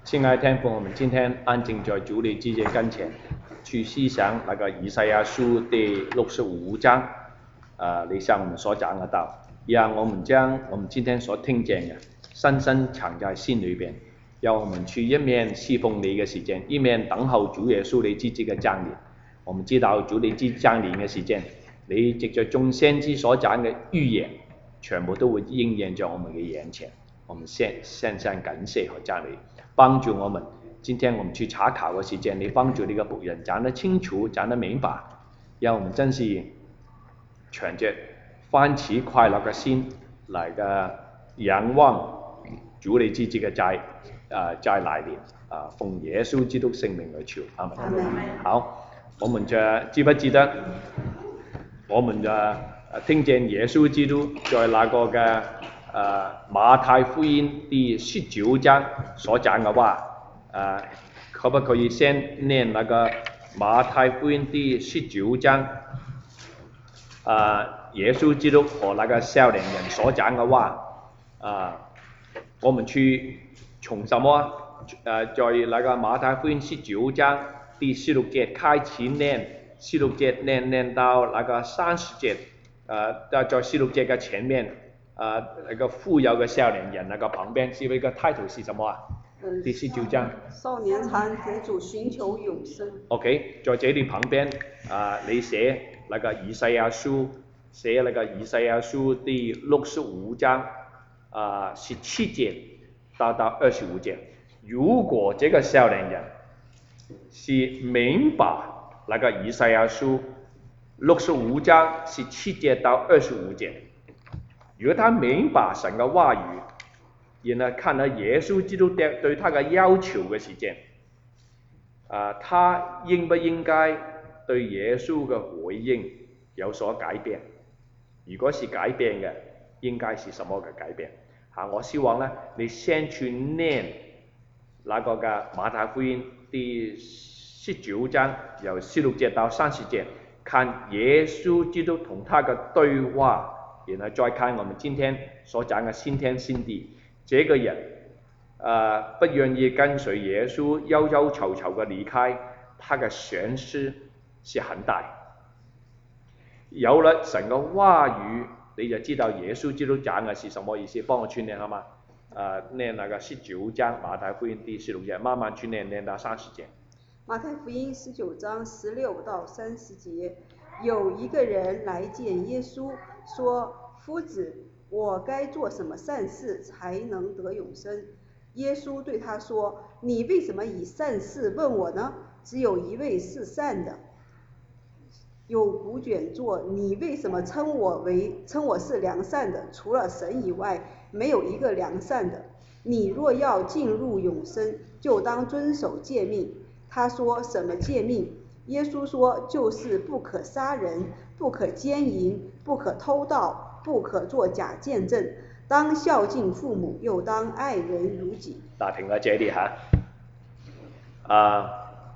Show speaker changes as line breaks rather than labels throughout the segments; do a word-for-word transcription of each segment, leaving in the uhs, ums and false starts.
亲爱的天父，我们今天安静在主你之跟前，去思想那个以赛亚书第六十五章，呃，你向我们所讲的道，让我们将我们今天所听见的深深藏在心里边，让我们去一面侍奉你嘅時間，一面等候主耶穌你自己嘅降臨。我們知道主你之降臨嘅時間，你藉着眾先知所講嘅預言，全部都會應驗在我們嘅眼前。我們獻獻上感謝和讚美，幫助我們。今天我們去查考嘅時間，你幫助你嘅僕人講得清楚，講得明白，讓我們真是存着歡喜快樂嘅心嚟嘅仰望主你自己嘅再呃再來臨啊，奉耶穌基督聖名來求，阿門。好，我們就記不記得我們就聽見耶穌基督在那個嘅呃馬太福音第十九章所講嘅話，呃可不可以先念那個馬太福音第十九章？呃耶穌基督和那個少年人所講嘅話，呃我們去從什麼？呃在那個馬太福音十九章第十六節開始念，十六節念念到那個三十節，呃在十六節嘅前面。呃，那個富有嘅少年人那個旁邊是一個 title 是什麼啊？第十九章。
少年常主主尋求永生。
OK， 在這裡旁邊啊、呃，你寫那個以賽亞書，寫那個以賽亞書第六十五章啊十七節到到二十五節。如果這個少年人是明白那個以賽亞書六十五章十七節到二十五節。如果他明白神嘅話語，然後看到耶穌基督對他嘅要求嘅時間，啊，他應不應該對耶穌嘅回應有所改變？如果是改變嘅，應該是什麼嘅改變？啊，我希望呢，你先去念那個嘅馬太福音第十九章由十六節到三十節，看耶穌基督同他嘅對話。然後再看我們今天所講嘅新天新地，這個人呃不願意跟隨耶穌，憂憂愁愁嘅離開，他嘅損失是很大。有了神嘅話語，你就知道耶穌基督講嘅是什麼意思。幫我去念好嗎？呃念那個十九章馬太福音第十六節，慢慢去念，念到三十節。
馬太福音十九章十六到三十節，有一個人來見耶穌，說：夫子，我該做什麼善事才能得永生？耶穌對他說：你為什麼以善事問我呢？只有一位是善的。有古卷作：你為什麼稱我為稱我是良善的？除了神以外，沒有一個良善的。你若要進入永生，就當遵守誡命。他說：什麼誡命？耶穌說：就是不可殺人，不可姦淫，不可偷盜，不可作假見證，當孝敬父母，又當愛人如己。
嗱，停喺這裡嚇。啊，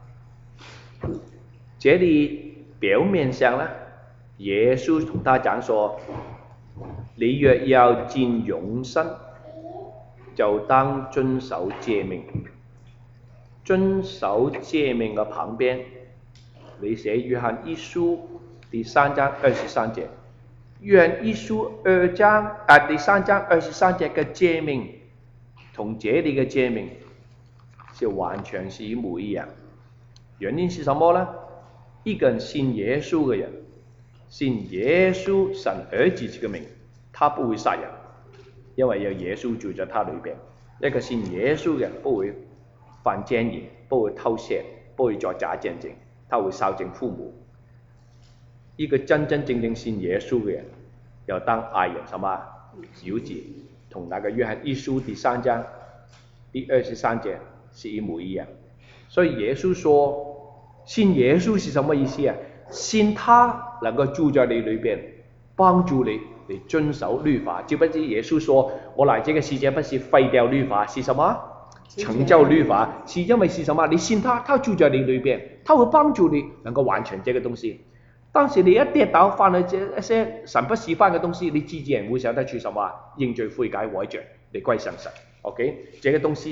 這裡表面上呢，耶穌同他講說：你若要進永生，就當遵守誡命。遵守誡命嘅旁邊，你寫約翰一書第三章二十三節。約翰一書二章啊第三章二十三節嘅誡命，同這裡嘅誡命是完全是一模一樣。原因是什麼呢？一個人信耶穌嘅人，信耶穌神兒子這個名，他不會殺人，因為有耶穌住在他裏邊。一個信耶穌嘅人不會犯姦淫，不會偷竊，不會作假見證，他會孝敬父母。一個真真正正信耶穌嘅人，要當愛人什麼如己，同那個約翰一書第三章第二十三節是一模一樣。所以耶穌說，信耶穌是什麼意思啊？信他能夠住在你裏邊，幫助你嚟遵守律法。知不知耶穌說，我來這個世界不是廢掉律法，是什麼？成就律法。是因為是什麼？你信他，他住在你裏邊，他會幫助你能夠完成這個東西。當時你一跌倒犯了這一些神不喜歡嘅東西，你自然會想得出什麼？認罪悔改悔着，你歸向神。OK，這個東西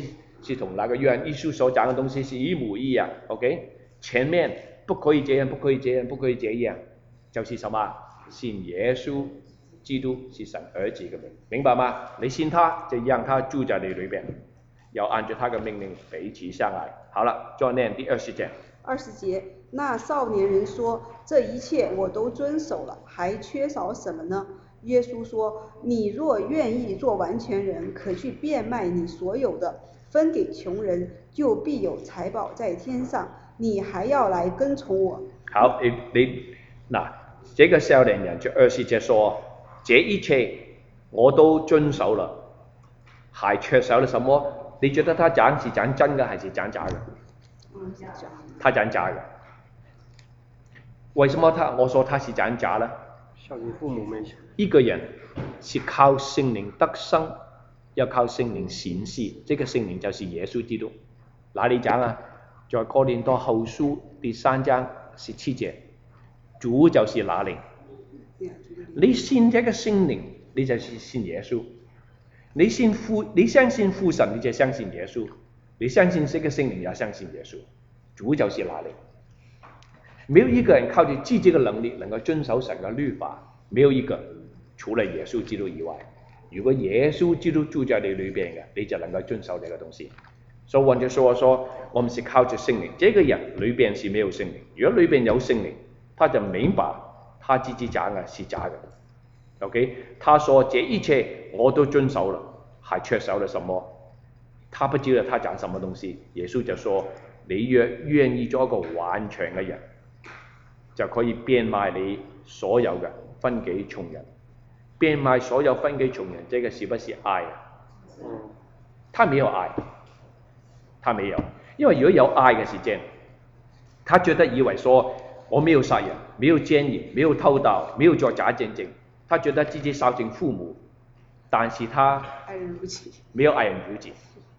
是同那个约翰一书所讲的东西是一模一样 ，OK？ 前面不可以这样，不可以这样，不可以这样，就是什么？信耶稣基督是神儿子的名，明白吗？你信他，就让他住在你里边，要按照他的命令彼此相爱。好了，再念第二十节。
二十节，那少年人说：“这一切我都遵守了，还缺少什么呢？”耶稣说：“你若愿意做完全人，可去变卖你所有的，分给穷人，就必有财宝在天上。你还要来跟从我。”
好，你你那这个少年人就二十节说：“这一切我都遵守了，还缺少了什么？”你觉得他讲是讲真的还是讲假的？
嗯，
他讲假的。为什么他我说他是讲假呢？
孝敬父母没错。
一个人是靠圣灵得生，要靠圣灵显示，这个圣灵就是耶稣基督。哪里讲啊？在哥林多后书第三章十七节，主就是那灵。你信这个圣灵，你就是信耶稣。你信父，你相信父神，你就相信耶稣；你相信这个圣灵，也相信耶稣。主就是那灵。没有一个人靠着自己的能力能够遵守神的律法，没有一个，除了耶稣基督以外。如果耶稣基督住在你里边嘅，你就能够遵守这个东西。所以换句说说，我们是靠着圣灵。这个人里边是没有圣灵，如果里边有圣灵，他就明白他自己讲嘅是假的。OK， 他说这一切我都遵守了，还缺少了什么？他不知道他讲什么东西。耶稣就说：你若愿意做一个完全嘅人，就可以变卖你所有嘅，分给穷人。变卖所有分给穷人，这个是不是爱啊？他没有爱，他没有，因为如果有爱嘅时间，他觉得以为说我没有杀人，没有奸淫，没有偷盗，没有做假见证，他觉得自己孝敬父母，但是他
爱人如己，
没有爱人如己。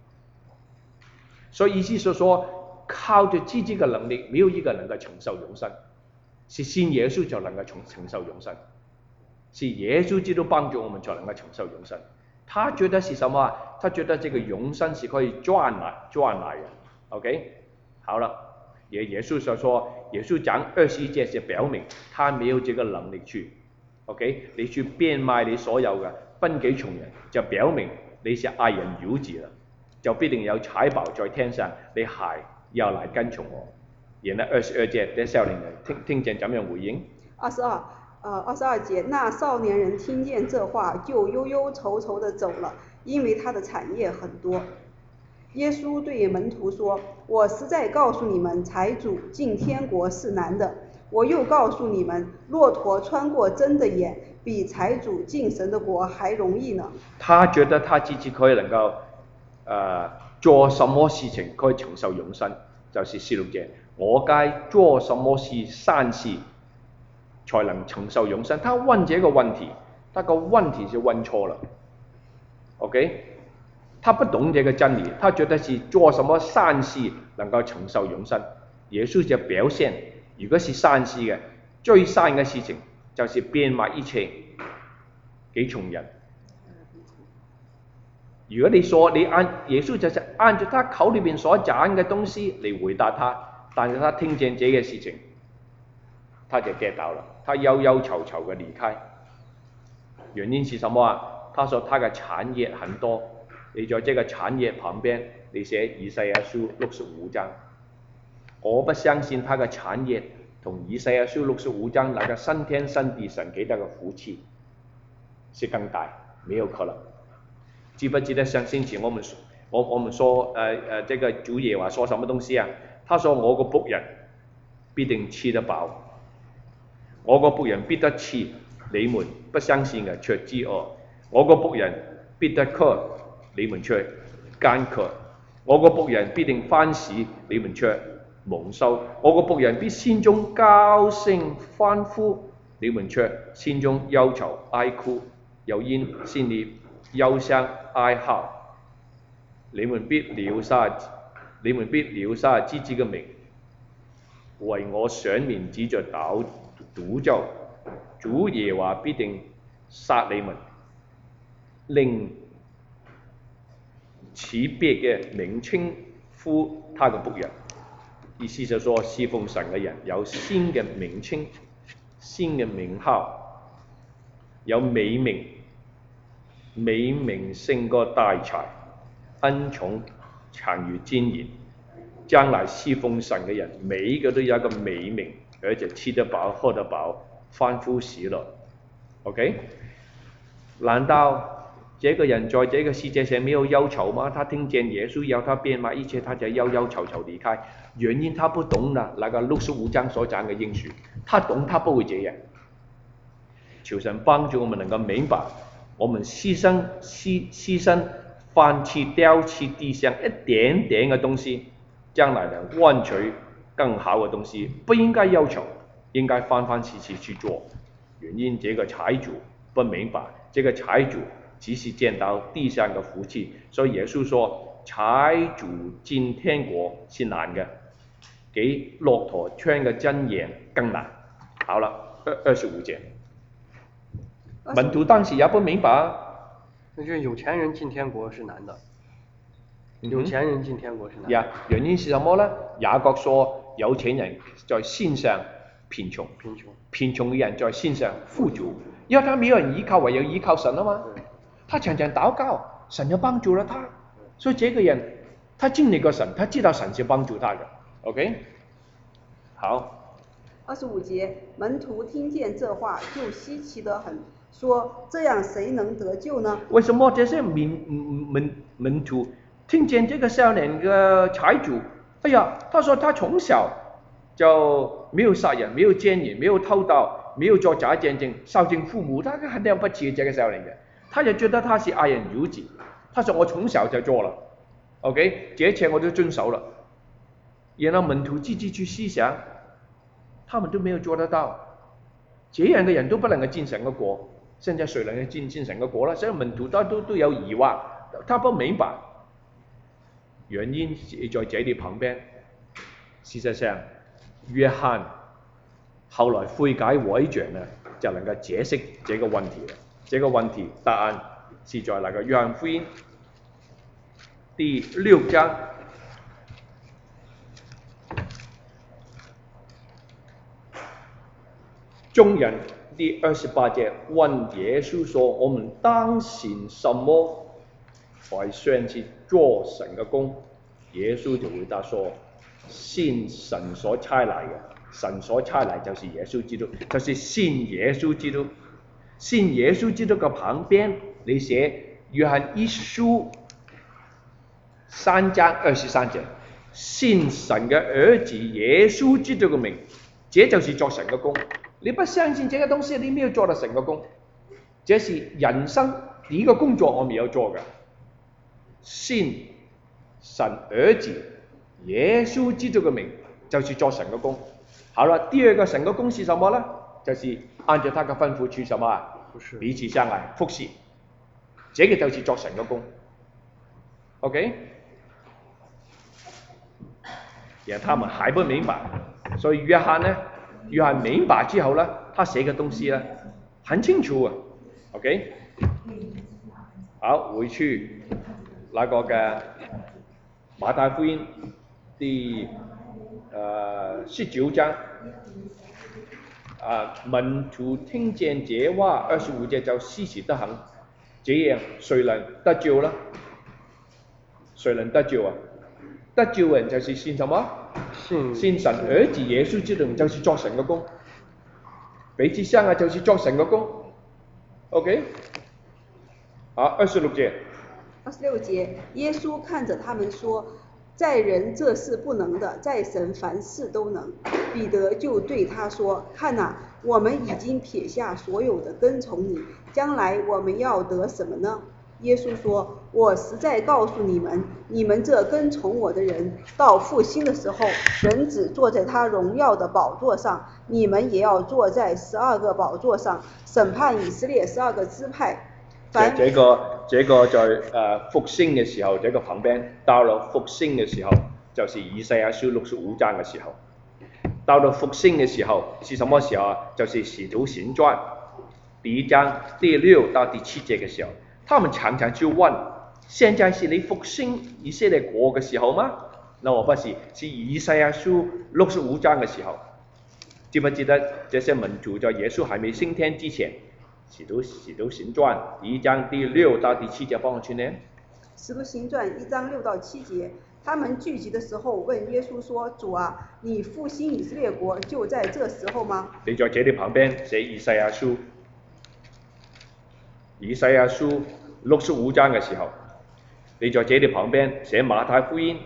所以意思是说，靠着自己的能力，没有一个能够承受永生，是信耶稣就能够承承受永生，是耶稣基督帮助我们才能够承受永生。他觉得是什么？他觉得这个永生是可以赚来赚来的。OK， 好了，也耶稣所说，耶稣讲二十一节是表明他没有这个能力去。OK， 你去变卖你所有嘅，分给穷人，就表明你是爱人如己了，就必定有财宝在天上，你还要来跟从我。然后二十二节的少年人听听见怎样回应？
二十二，呃，二十二节，那少年人听见这话，就忧忧愁愁的走了，因为他的产业很多。耶稣对门徒说：“我实在告诉你们，财主进天国是难的。我又告诉你们，骆驼穿过针的眼，比财主进神的国还容易呢。”
他觉得他自己可以能够，呃，做什么事情可以承受永生，就是十六节，我该做什么事善事才能承受永生？他问这个问题，他个问题是问错了。OK， 他不懂这个真理，他觉得是做什么善事能够承受永生。耶稣就表现，如果是善事嘅，最善嘅事情就是变卖一切给穷人。如果你说你按耶稣就是按照他口里面所讲嘅东西嚟回答他，但是他听见这个事情，他就 get 到了，他忧忧愁愁嘅离开。原因是什么啊？他说他的产业很多，你在这个产业旁边，你写以赛亚书六十五章。我不相信他的产业同以赛亚书六十五章那个新天新地神给他的福气是更大，没有可能。记不记得上星期我们我我们说呃呃这个主耶话说什么东西啊？他说我个仆人必定吃得饱，我个仆人必得吃，你们不相信嘅却知饿。我個僕人必得渴，你們卻乾渴；我個僕人必定歡喜，你們卻蒙羞；我個僕人必心中高聲歡呼，你們卻心中憂愁哀哭，又因心裏憂傷哀號。你們必留下，你們必留下自己嘅名，為我賞面指着賭賭咒，主耶和華必定殺你們。令其别嘅名稱呼他嘅僕人。意思就說侍奉神嘅人有新嘅名稱、新嘅名號，有美名，美名勝過大財，恩寵強如堅焰。將來侍奉神嘅人，每一個都有一個美名，而且吃得飽、喝得飽，歡呼喜樂。OK？ 難道這個人在這個世界上沒有憂愁嗎？他聽見耶穌要他變賣一切，他就憂憂愁愁離開。原因他不懂啦，那個六十五章所講嘅應許，他懂他不會這樣。求神幫助我們能夠明白，我們犧牲犧犧牲放棄掉棄地上一點點嘅東西，將來能換取更好嘅東西，不應該憂愁，應該歡歡喜喜去做。原因這個財主不明白，這個財主只是見到地上嘅福氣，所以耶穌說財主進天國是難嘅，比駱駝穿嘅針眼更難。好了，二二十五節，門徒當時也不明白，
那就是有錢人進天國是難的，有錢人進天國是難的。
呀、嗯，原因是什麼呢？雅各說有錢人在信上貧窮，
貧窮，
貧窮嘅人在信上富足，因為他沒有人依靠，唯有依靠神啊嘛。他常常禱告，神就幫助了他，所以這個人他經歷過神，他知道神是幫助他的。OK， 好。
二十五節，門徒聽見這話就稀奇得很，說：這樣誰能得救呢？
為什麼這些門門門徒聽見這個少年嘅財主，哎呀，他說他從小就沒有殺人，沒有奸淫，沒有偷盜，沒有做假見證，孝敬父母，他很了不起這個少年嘅，他就覺得他是愛人如子。他說我從小就做了 ，OK， 這一切我都遵守了。然後門徒自己去思想，他們都沒有做得到，這樣的人都不能夠進神嘅國，現在誰能夠進進神嘅國呢？所以門徒都都都有疑惑，他不明白原因在這裏旁邊。事實上，約翰後來悔改委著呢，就能夠解釋這個問題了。這個問題答案是在那個約翰福音第六章眾人第二十八節問耶穌說：我們當行什麼才算是做神嘅工？耶穌就回答說：信神所差來嘅，神所差來就是耶穌基督，就是信耶穌基督。信耶穌基督嘅旁邊，你寫約翰一書三章二十三節，信神嘅兒子耶穌基督嘅名，這就是做神嘅工。你不相信這個東西，你沒有做到神嘅工。這是人生第一個工作，我們要做嘅。信神兒子耶穌基督嘅名，就是做神嘅工。好了，第二個神嘅工是什麼呢？就是按照他嘅吩咐去什麼啊？彼此相愛，服侍。這個就是做神嘅工。OK？ 然後他們還不明白，所以約翰呢？約翰明白之後呢，他寫嘅東西呢，很清楚啊。OK？ 好，回去那個嘅馬太福音第呃十九章。啊！門徒聽見這話，二十五節就稀奇得很。這樣誰能得救呢？誰能得救啊？得救人就是信什麼？信信神兒子耶穌基督，就是做神嘅工。彼此相愛就是做神嘅工。OK？ 好，二十六節。
二十六節，耶穌看着他們說：在人這事不能的，在神凡事都能。彼得就對他說：看哪，我們已經撇下所有的跟從你，將來我們要得什麼呢？耶穌說：我實在告訴你們，你們這跟從我的人，到復興的時候，人子坐在他榮耀的寶座上，你們也要坐在十二個寶座上，審判以色列十二個支派。
這這個這個在誒、呃、復興嘅時候，這個旁邊到了復興嘅時候，就是以賽亞書六十五章嘅時候。到了復興嘅時候是什麼時候啊？就是使徒行傳第一章第六到第七節嘅時候，他們常常去問现在是你复兴以色列国嘅時候嗎？那我不是，是以賽亞書六十五章嘅時候。記不記得這些民族在耶穌還沒升天之前，使徒使徒行傳第一章第六到第七節幫我去念。
使徒行傳一章六到七節，他們聚集的時候問耶穌說：主啊，你復興以色列國就在這時候嗎？
你在這裏旁邊寫以賽亞書，以賽亞書六十五章嘅時候，你在這裏旁邊寫馬太福音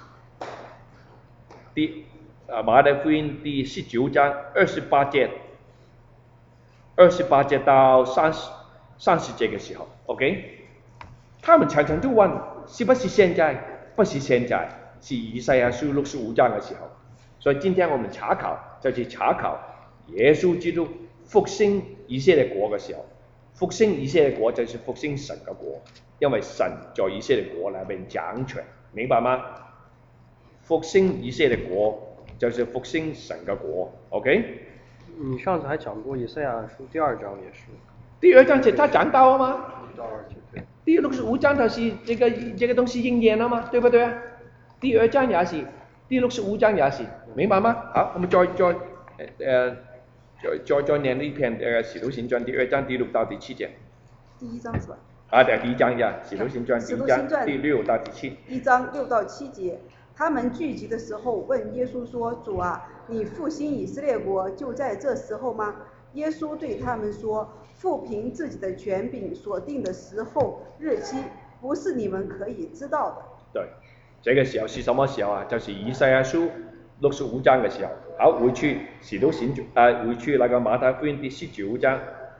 第啊馬太福音第十九章二十八節，二十八節到三十三十節嘅時候 ，OK？ 他們常常都問，是不是現在？不是現在，是以賽亞書六十五章嘅時候。所以今天我們查考就是查考耶穌基督復興以色列國嘅時候，復興以色列國就是復興神嘅國，因為神在以色列國裏面掌權，明白嗎？復興以色列國就是復興神嘅國 ，OK？
你上次還講過以賽亞書第二章也是。
第二章是他講到了嗎？
第二節對。
第六十五章它是這個這個東西應驗了嗎？對不對啊？第二章也是，第六十五章也是，明白嗎？好，我們再再呃再再再念呢篇呃使徒行傳第二章第六到第七節。
第一章是吧？
啊，對，第一章呀，使徒行傳第一章第六到第七。
一章六到七節，他們聚集的時候問耶穌說：主啊，你復興以色列國就在這時候嗎？耶穌對他們說：父憑自己的權柄所定的時候日期，不是你們可以知道的。
對，這個時候是什麼時候啊？就是以賽亞書六十五章嘅時候。好，回去使徒行傳，啊，回去那個馬太福音第十九章，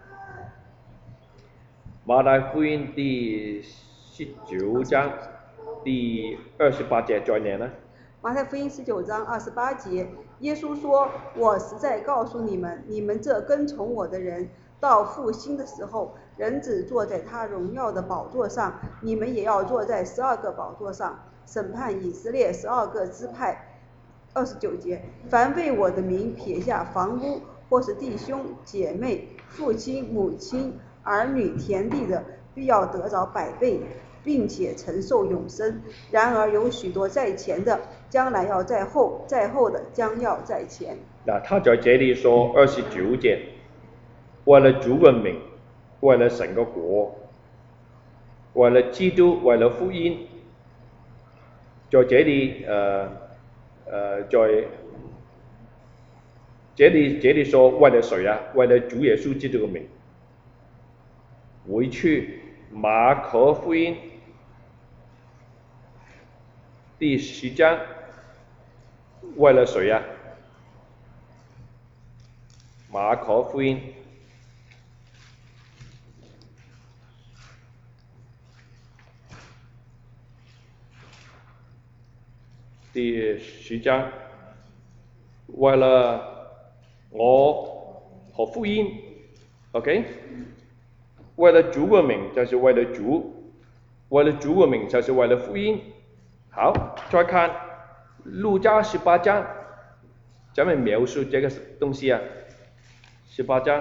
馬太福音第十九章第二十八節再念啦。
馬太福音十九章二十八節，耶穌說：我實在告訴你們，你們這跟從我的人，到復興的時候，人子坐在他榮耀的寶座上，你們也要坐在十二個寶座上，審判以色列十二個支派。二十九節，凡為我的名撇下房屋，或是弟兄姐妹、父親母親、兒女田地的，必要得着百倍，並且承受永生。然而有許多在前的，將來要在後；在後的，將要在前。
那他在這裡說二十九節，為了主的名，為了神的國，為了基督，為了福音，在這裡呃呃在這裡這裡說為了誰啊？為了主耶穌基督的名。回去馬可福音第十章，為了誰啊？馬可福音第十章，為了我和福音 ，OK？ 為了主的名就是為了主，為了主的名就是為了福音。好，再看路加十八章，怎麼描述這個東西啊？十八章，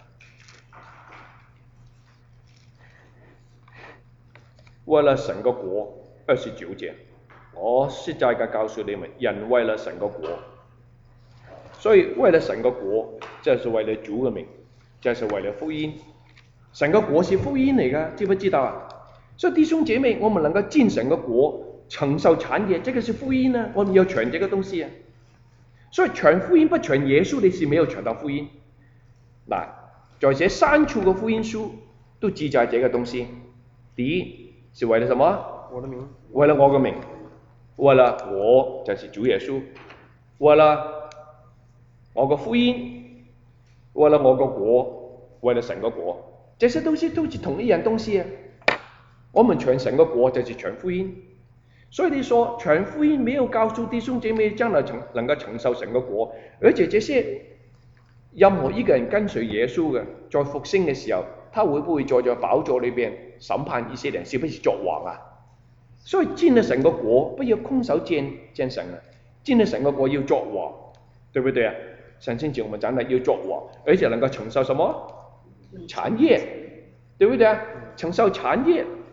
為了神的國，二十九節，我實在嘅告訴你們，人為了神的國，所以為了神的國，就是為了主的名，就是為了福音。神的國是福音嚟㗎，知不知道啊？所以弟兄姐妹，我們能夠進神的國，承受產業，這個是福音啊！我們要傳這個東西啊！所以傳福音不傳耶穌，你是沒有傳到福音。嗱，在這三處嘅福音書都記載這個東西。第一是為了什麼？
我的名。
為了我嘅名，為了我就是主耶穌，為了我嘅福音，為了我嘅國，為了神嘅國。這些東西都是同一樣東西啊！我們傳神的國就是傳福音，所以你說傳福音沒有告訴弟兄姐妹將來承能夠承受神的國，而且這些任何一個人跟隨耶穌嘅，在復興嘅時候，他會不會坐在寶座裏邊審判以色列人，是不是作王啊？所以進了神的國，不要空手見見神啊！進了神的國要作王，對不對啊？上星期我們講了要作王，而且能夠承受什麼？產業，對不對啊？承受產業，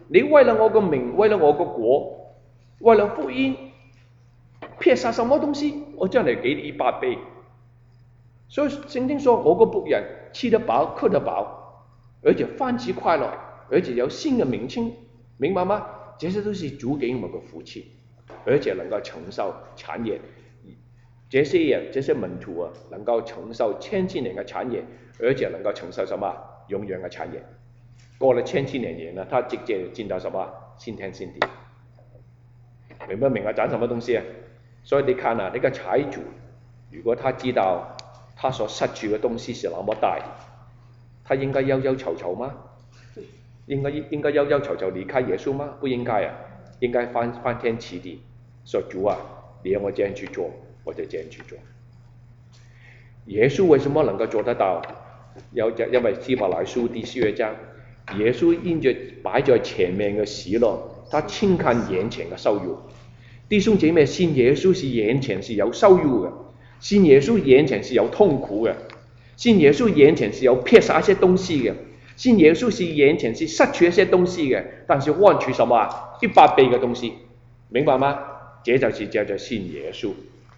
你为了我个名，为了我个国，为了福音，撇下什么东西，我将来给你一百倍。所以圣经说我个仆人吃得饱，喝得饱，而且饭吃快乐，而且有新的名称，明白吗？这些都是主给我们的福气，而且能够承受产业。这些人，这些门徒啊，能够承受千七年的产业，而且能够承受什么永远的产业。过了千七年年呢，他直接进到什么新天新地。明不明啊？讲什么东西啊？所以你看啊，那个财主，如果他知道他所失去的东西是那么大，他应该忧忧愁愁吗？应该应该忧忧愁愁离开耶稣吗？不应该啊，应该翻翻天起地，说主啊，你让我这样去做，我就这样去做。耶稣为什么能够做得到？有因为希伯来书第十二章，耶稣因着摆在前面嘅喜樂，他輕看眼前嘅羞辱。弟兄姐妹，信耶穌是眼前是有羞辱嘅，信耶穌眼前是有痛苦嘅，信耶穌眼前是有撇下一些東西嘅，信耶穌是眼前是失去一些東西嘅，但是換取什麼啊？一百倍嘅東西，明白嗎？這就是叫做信耶穌，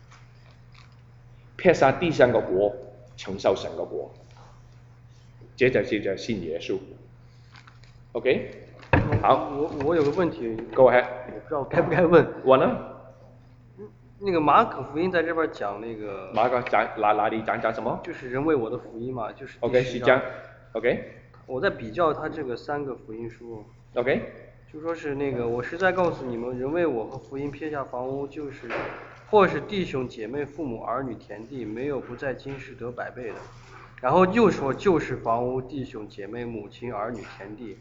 撇下地上嘅國，承受神嘅國，這就是叫信耶穌。OK， 好，
我我有个问题
，Go ahead，
我不知道该不该问。
我呢？
那个马可福音在这边讲那个。
马可讲哪哪里讲讲什么？
就是人为我的福音嘛，就是。
OK， 是讲 ，OK。
我在比较他这个三个福音书。
OK。
就说是那个，我实在告诉你们，人为我和福音撇下房屋，就是，或是弟兄姐妹、父母、儿女、田地，没有不在今世得百倍的。然后又说，就是房屋、弟兄姐妹、母亲、儿女、田地。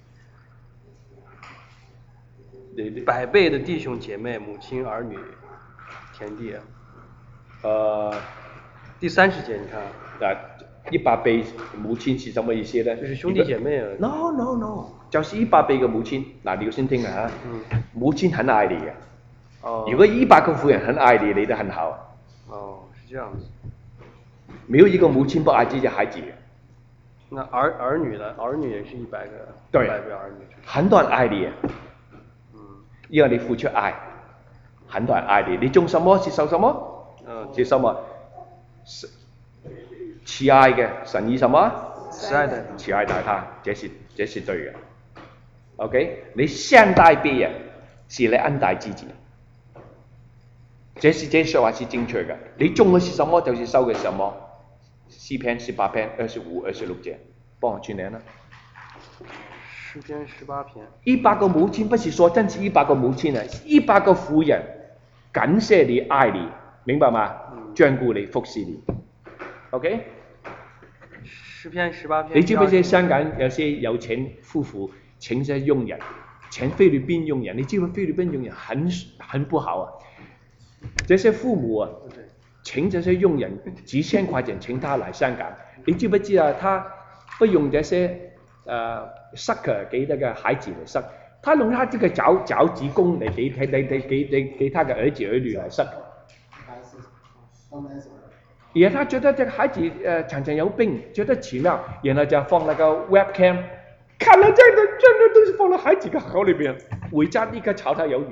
百倍的弟兄姐妹、母亲、儿女、田地。
呃，
第三十节你看。
啊，一百倍母亲是什么意思呢？
就是兄弟姐妹啊。
No no no， 就是一百倍嘅母亲。嗱，你要先聽啊。嗯。母親很愛你嘅。哦。如果一百個婦人很愛你，你都很好。
哦，是這樣子。
沒有一個母親不愛自己孩子嘅。
那兒兒女呢？兒女也是一百個。
對。
一百倍兒女。
很多人愛你嘅。因為你付出愛，很多人愛你，你種什麼是收什麼，嗯，是什麼？慈愛嘅神以什麼？
慈愛的，
慈愛待他，這是這是對嘅。OK， 你善待別人，是你恩待自己，這是這說話是正確嘅。你種嘅是什麼，就是收嘅什麼。詩篇十八篇二十五、二十六節，幫我去念啦。
詩篇十八篇。
一百個母親不是說真是一百個母親啊，一百個婦人感謝你、愛你，明白嗎？照顧你、服侍你。OK？
詩篇十八篇。
你知唔知香港有些有錢夫婦請些傭人，請菲律賓傭人，你知唔知菲律賓傭人很很不好啊？這些父母啊，請這些傭人幾千塊錢請他來香港，你知不知啊？他不用這些。呃，塞嘅給那個孩子嚟塞，他用他這個腳腳趾公嚟給給給給給給他嘅兒子兒女嚟塞。而他覺得這個孩子呃常常有病，覺得奇妙，然後就放那個 webcam， 看了這樣的這樣的東西放到孩子嘅口裏邊，回家立刻炒他魷魚。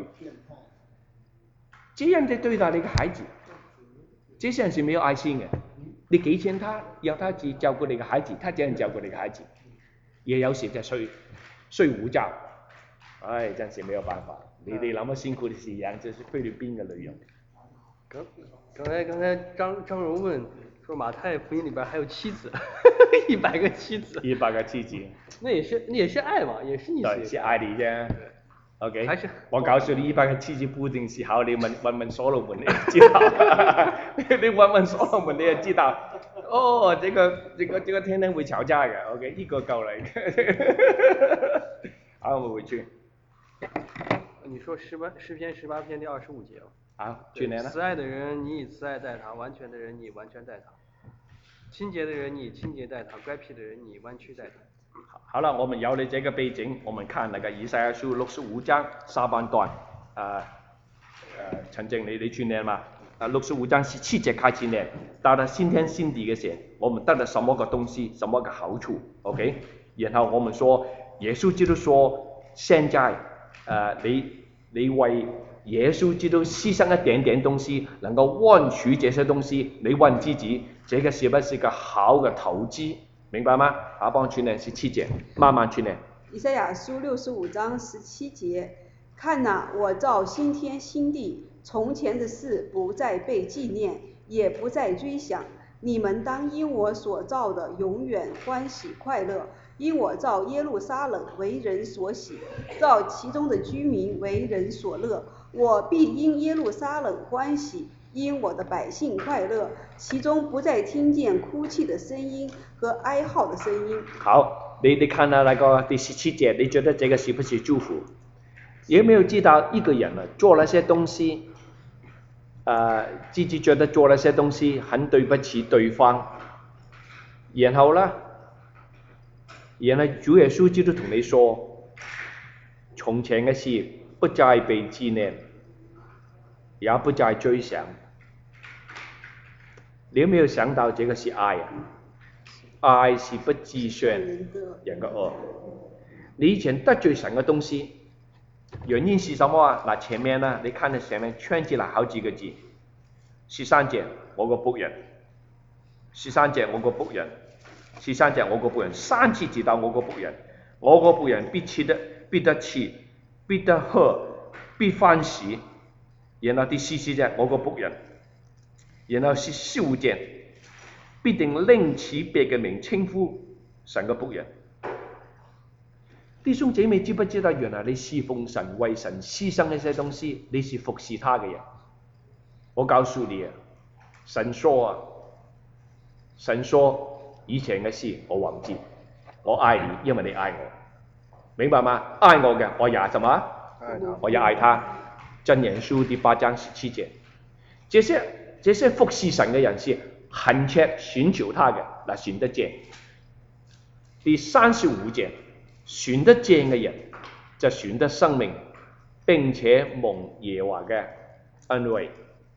這樣的對待你嘅孩子，這些人是沒有愛心嘅。你給錢他，要他去照顧你嘅孩子，他這樣照顧你嘅孩子。也有時就睡睡午覺，唉，真是沒有辦法。你哋那麼辛苦的是養這是菲律賓的女人。
剛剛才剛才張張柔問說馬太福音裡邊還有妻子，一百個妻子。
一百個妻子。
那也是那也是愛嘛，也是你。
對，是愛你啫。OK。
還是
我告訴你，一百個妻子不一定是好，你問問問所羅門，你知道。你問問所羅門，你就知道。哦，這個這個這個天天會吵架嘅 ，OK， 一個夠嚟。好，我回去。
你說詩篇詩篇十八篇第二十五節。
好，去年呢？
慈愛的人，你以慈愛待他；完全的人，你以完全待他；清潔的人，你以清潔待他；乖僻的人，你以彎曲待他。
好了，我們有了這個背景，我們看那個以賽亞書六十五章下半段，啊，呃，陳正你你去念嘛？啊，六十五章十七節開始念，到了新天新地嘅時候，我們得了什麼個東西，什麼個好處 ？OK？然後我們說，耶穌基督說，現在呃，你你为耶稣基督牺牲一点点东西，能够换取这些东西，你问自己，这个是不是个好的投资？明白吗？好，帮我去念十七节，慢慢去念。
以赛亚书六十五章十七节，看哪，我造新天新地，从前的事不再被纪念，也不再追想。你们当因我所造的永远欢喜快乐，因我造耶路撒冷为人所喜，造其中的居民为人所乐。我必因耶路撒冷欢喜，因我的百姓快乐，其中不再听见哭泣的声音和哀号的声音。
好，你你看到那个第十七节，你觉得这个是不是祝福？有没有知道一个人呢做了些东西，呃，自己觉得做了些东西很对不起对方，然后呢，然后主耶稣基督同你说，从前的事不再被纪念，也不再追想。你有没有想到这个是爱啊？爱是不计算人的恶。你以前得罪神的东西，原因是什么啊？那前面呢？你看到前面圈起来好几个字，十三节我個僕人，十三節我個僕人，十三節我個僕人，三次提到我個僕人，我個僕人必吃得必得吃，必得喝，必歡喜。然後第四四節我個僕人，然後是十五節必定拎起別嘅名稱呼神嘅僕人。弟兄姐妹知不知道，原來你侍奉神、為神犧牲一些東西，你是服侍他嘅人。我告訴你啊，神說啊，神說以前嘅事我忘記，我愛你，因為你愛我，明白嗎？愛我嘅我也什麼？我也愛他。箴言書第八章十七節，這些這些服侍神嘅人是懇切尋求他嘅，嗱尋得見。第三十五節，尋得見嘅人就尋得生命，並且蒙耶和華嘅恩惠。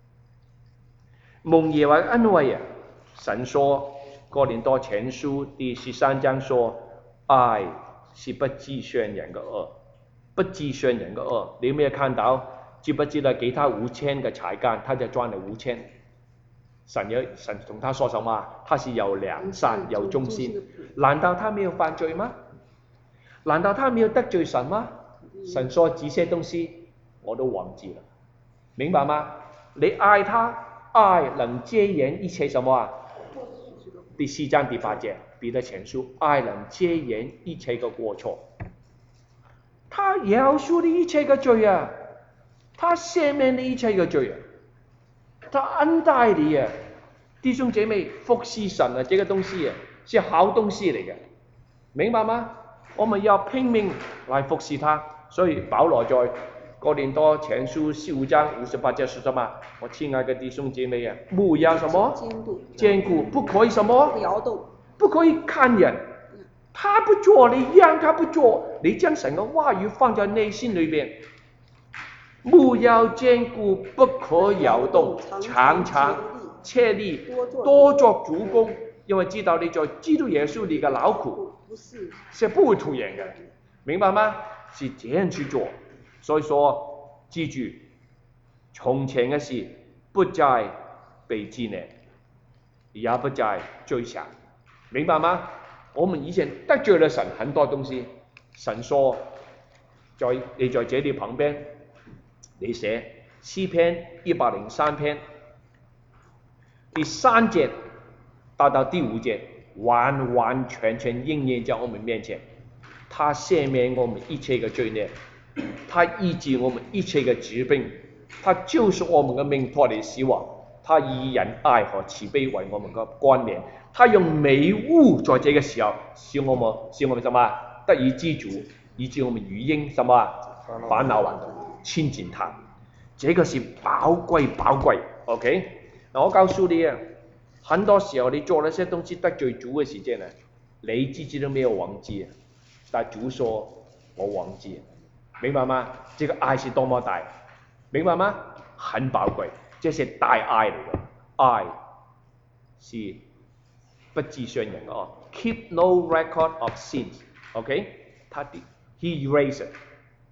蒙耶和華恩惠啊！神說哥林多前書第十三章說，愛是不計算人嘅惡，不計算人嘅惡。你有沒有看到？知不知道給他五千個才幹，他就賺了五千。神有神同他說什麼？他是有良善有忠心。難道他沒有犯罪嗎？難道他沒有得罪神嗎？神說這些東西我都忘記了，明白嗎？你愛他，愛能遮掩一切什麼啊？第四章第八節，彼得前書，愛能遮掩一切嘅過錯。他饒恕你一切嘅罪啊！他赦免你一切嘅罪啊！他恩待你啊！弟兄姐妹，服侍神啊，這個東西啊，是好東西嚟嘅，明白嗎？我們要拼命來服侍他。所以保羅在哥林多前書十五章五十八節說什麼？我親愛的弟兄姐妹啊，不要什麼堅固，不可以什麼搖動，不可以看人。他不做，你讓他不做，你將神嘅話語放在內心裏邊。不要堅固，不可搖動，常常切力，多作主工，因為知道你在基督耶穌裏嘅勞苦是不會徒然嘅，明白嗎？是這樣去做。所以說，記住，從前嘅事不再被紀念，也不再追想，明白嗎？我們以前得罪了神很多東西，神說，在你在這裏旁邊。你寫詩篇一百零三篇第三節到到第五節，完完全全應驗在我們面前。他赦免我們一切嘅罪孽，他醫治我們一切嘅疾病，他救贖我們嘅命脫離死亡，他以仁愛和慈悲為我們嘅冠冕，他用美物在這個時候使我們使我們什麼得以知足，以致我們如鷹什麼返老還童。親近他，這個是寶貴寶貴 ，OK？ 嗱，我告訴你啊，很多時候你做了些東西得罪主嘅時間啊，你自己都沒有忘記啊，但主說我忘記，明白嗎？這個愛是多麼大，明白嗎？很寶貴，這是大愛嚟嘅，愛是不計算人嘅，keep no record of sins，OK？ 他 he erased it。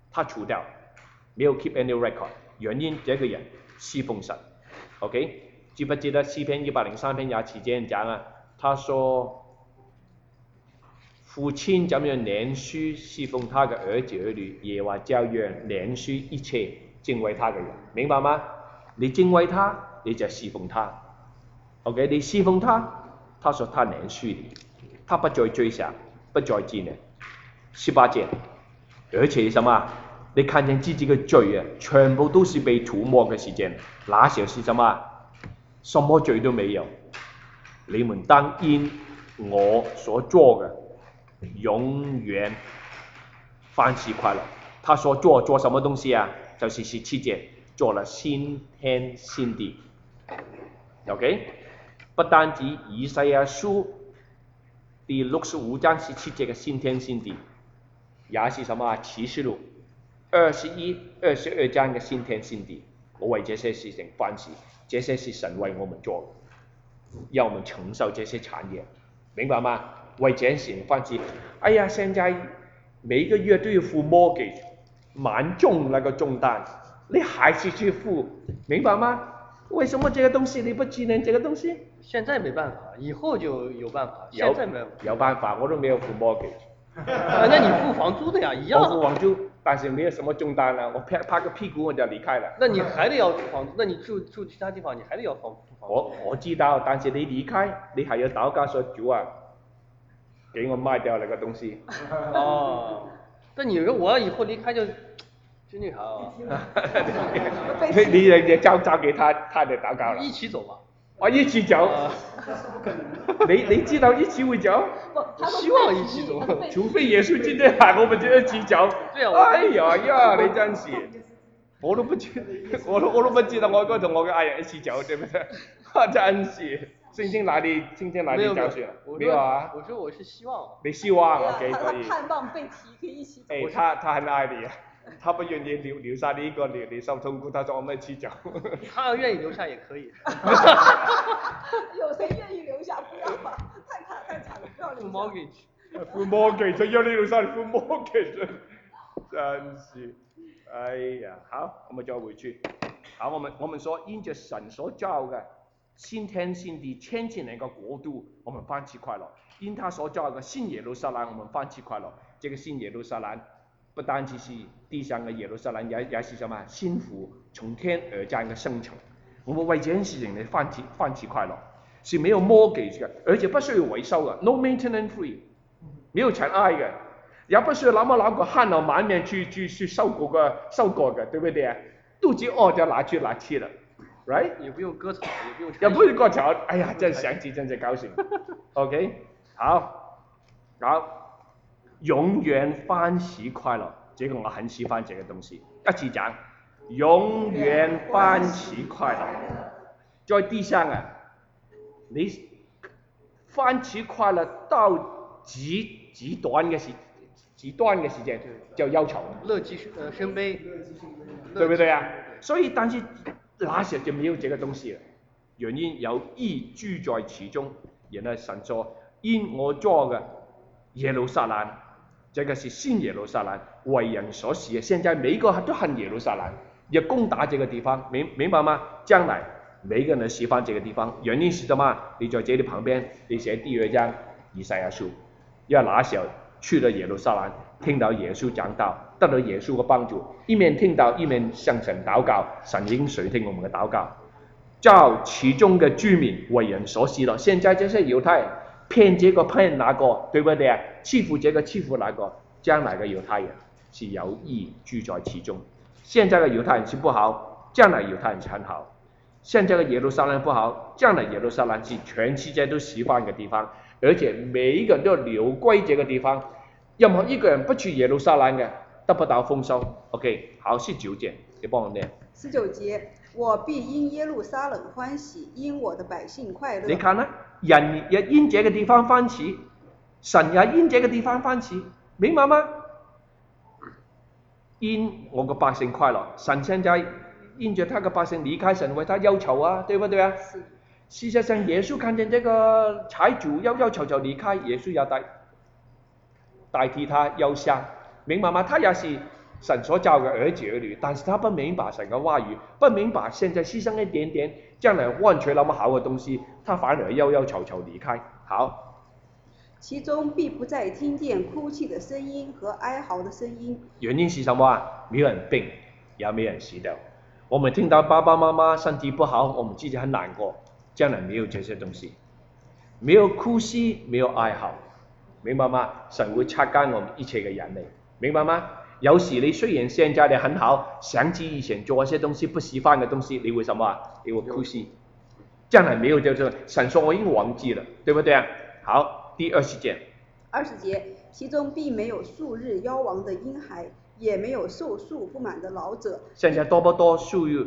他除掉，没有 keep any record， 原因这个人侍奉神 ，OK？ 记不记得诗篇一百零三篇廿七节讲啊？他说，父亲怎样连续侍奉他的儿子儿女，耶和华照样连续一切敬畏他的人，明白吗？你敬畏他，你就侍奉他 ，OK？ 你侍奉他，他说他连续你，他不再追想，不再纪念。十八节，而且什么？你看见自己的罪啊，全部都是被涂抹的时间，那时候是什么？什么罪都没有。你们当因我所做的，永远欢喜快乐。他所做做什么东西啊？就是十七节，做了新天新地。OK， 不单止以赛亚书第六十五章十七节的新天新地，也是什么？启示录二十一、二十二章的新天新地。我为这些事情欢喜，这些是神为我们做的，要我们承受这些产业，明白吗？为这些事情欢喜。哎呀，现在每个月都要付 mortgage， 蛮重那个重担，你还是去付，明白吗？为什么这个东西你不纪念这个东西？
现在没办法，以后就有办法。现在没办法。
有办法，我都没有付 mortgage。
啊，那你付房租的呀，一样。
我付房租，但是没有什么重担了，我拍拍个屁股我就离开了。
那你还得要付房租，那你住住其他地方，你还得要房付房租。
我我知道，但是你离开，你还要祷告说主啊，给我卖掉那个东西。
哦，那你说我要以后离开就，就那啥啊。
你你你交交给他，他就祷告了。
一起走吧。
我一起走。
啊、
你你知道一起会走？
希望一起走。
除非耶稣今天喊我們就一起走。
對啊。
哎呀呀，你真是，我都不知，我都我都不知道我該同我嘅愛人一起走，對不對？真是，聖經哪裡聖經哪裡教説？沒有啊。
我說我是希望。
你希望 OK 可以。
盼望被提可以一起走。
哎，他他很愛你啊。他不願意留留下你一個，你你受痛苦，他說我們一起走。
他要願意留下也可以。
有誰願意留下？不要吧，太慘太慘了，不要留下。
付 mortgage。
付 mortgage，他要你留下，你付 mortgage，真是，哎呀，好，我們再回去。好，我們我們說因着神所造嘅新天新地千千年嘅國度，我們歡喜快樂；因他所造嘅新耶路撒冷，我們歡喜快樂。這個新耶路撒冷不單只是地上嘅耶路撒冷，也也是什麼？新府從天而降嘅聖城。我們為這件事情嚟歡喜歡喜快樂，是沒有 mortgage 嘅，而且不需要維修嘅 ，no maintenance free， 沒有塵埃嘅，也不需要那麼那個汗流滿面去去去收過個收過嘅，對不對啊？肚子餓就拿去拿去了 ，right？
也不用割草，也不用。
也不用割草，哎呀，真想起真是高興。OK， 好，好。永遠歡喜快樂，這個我很喜歡這個東西。一次講，永遠歡喜快樂。在地上啊，你歡喜快樂到極極短嘅時，極短嘅時間就憂愁。
樂極呃生悲，
對不對啊？所以但是那時候就沒有這個東西了，原因有義住在其中。然後神說：因我做嘅耶路撒冷。這個是新耶路撒冷，為人所喜嘅。現在每個都恨耶路撒冷，要攻打這個地方，明明白嗎？將來每個人都喜歡這個地方，原因是什麼？你在這裡旁邊，你寫第二章以賽亞書，因為那時候去了耶路撒冷，聽到耶穌講道，得到耶穌嘅幫助，一面聽到一面向神禱告，神已經垂聽我們嘅禱告，照其中嘅居民為人所喜了。現在這些猶太人騙這個騙那個，對不對啊？欺負這個欺負那個，將來嘅猶太人是有義住在其中。現在嘅猶太人是不好，將來猶太人是很好。現在嘅耶路撒冷不好，將來耶路撒冷是全世界都喜歡嘅地方，而且每一個人都流歸這個地方。任何一個人不去耶路撒冷嘅，得不到豐收。OK， 好，十九節，你幫我念。
十九節，我必因耶路撒冷歡喜，因我的百姓快樂。
你看啦，人也因這個地方歡喜，神也因這個地方歡喜，明白嗎？因我個百姓快樂，神現在因着他個百姓離開神，為他憂愁啊，對不對啊？事實上，耶穌看見這個財主憂憂愁愁離開，耶穌也代代替他憂傷，明白嗎？他也是神所造嘅兒子兒女，但是他不明白神嘅話語，不明白現在犧牲一點點，將來換取那麼好嘅東西，他反而憂憂愁愁離開。好，
其中必不再聽見哭泣的聲音和哀嚎的聲音。
原因是什麼啊？沒有人病，也沒有人死掉。我們聽到爸爸媽媽身體不好，我們自己很難過，將來沒有這些東西，沒有哭泣，沒有哀嚎，明白嗎？神會擦乾我們一切嘅眼淚，明白嗎？有時你雖然現在你很好，想起以前做一些東西不喜歡嘅東西，你會什麼啊？你會哭泣。將來沒有就是神說我已經忘記了，對不對啊？好，第二十節。
二十節，其中必沒有數日夭亡的嬰孩，也沒有壽數不滿的老者。
現在多不多數日？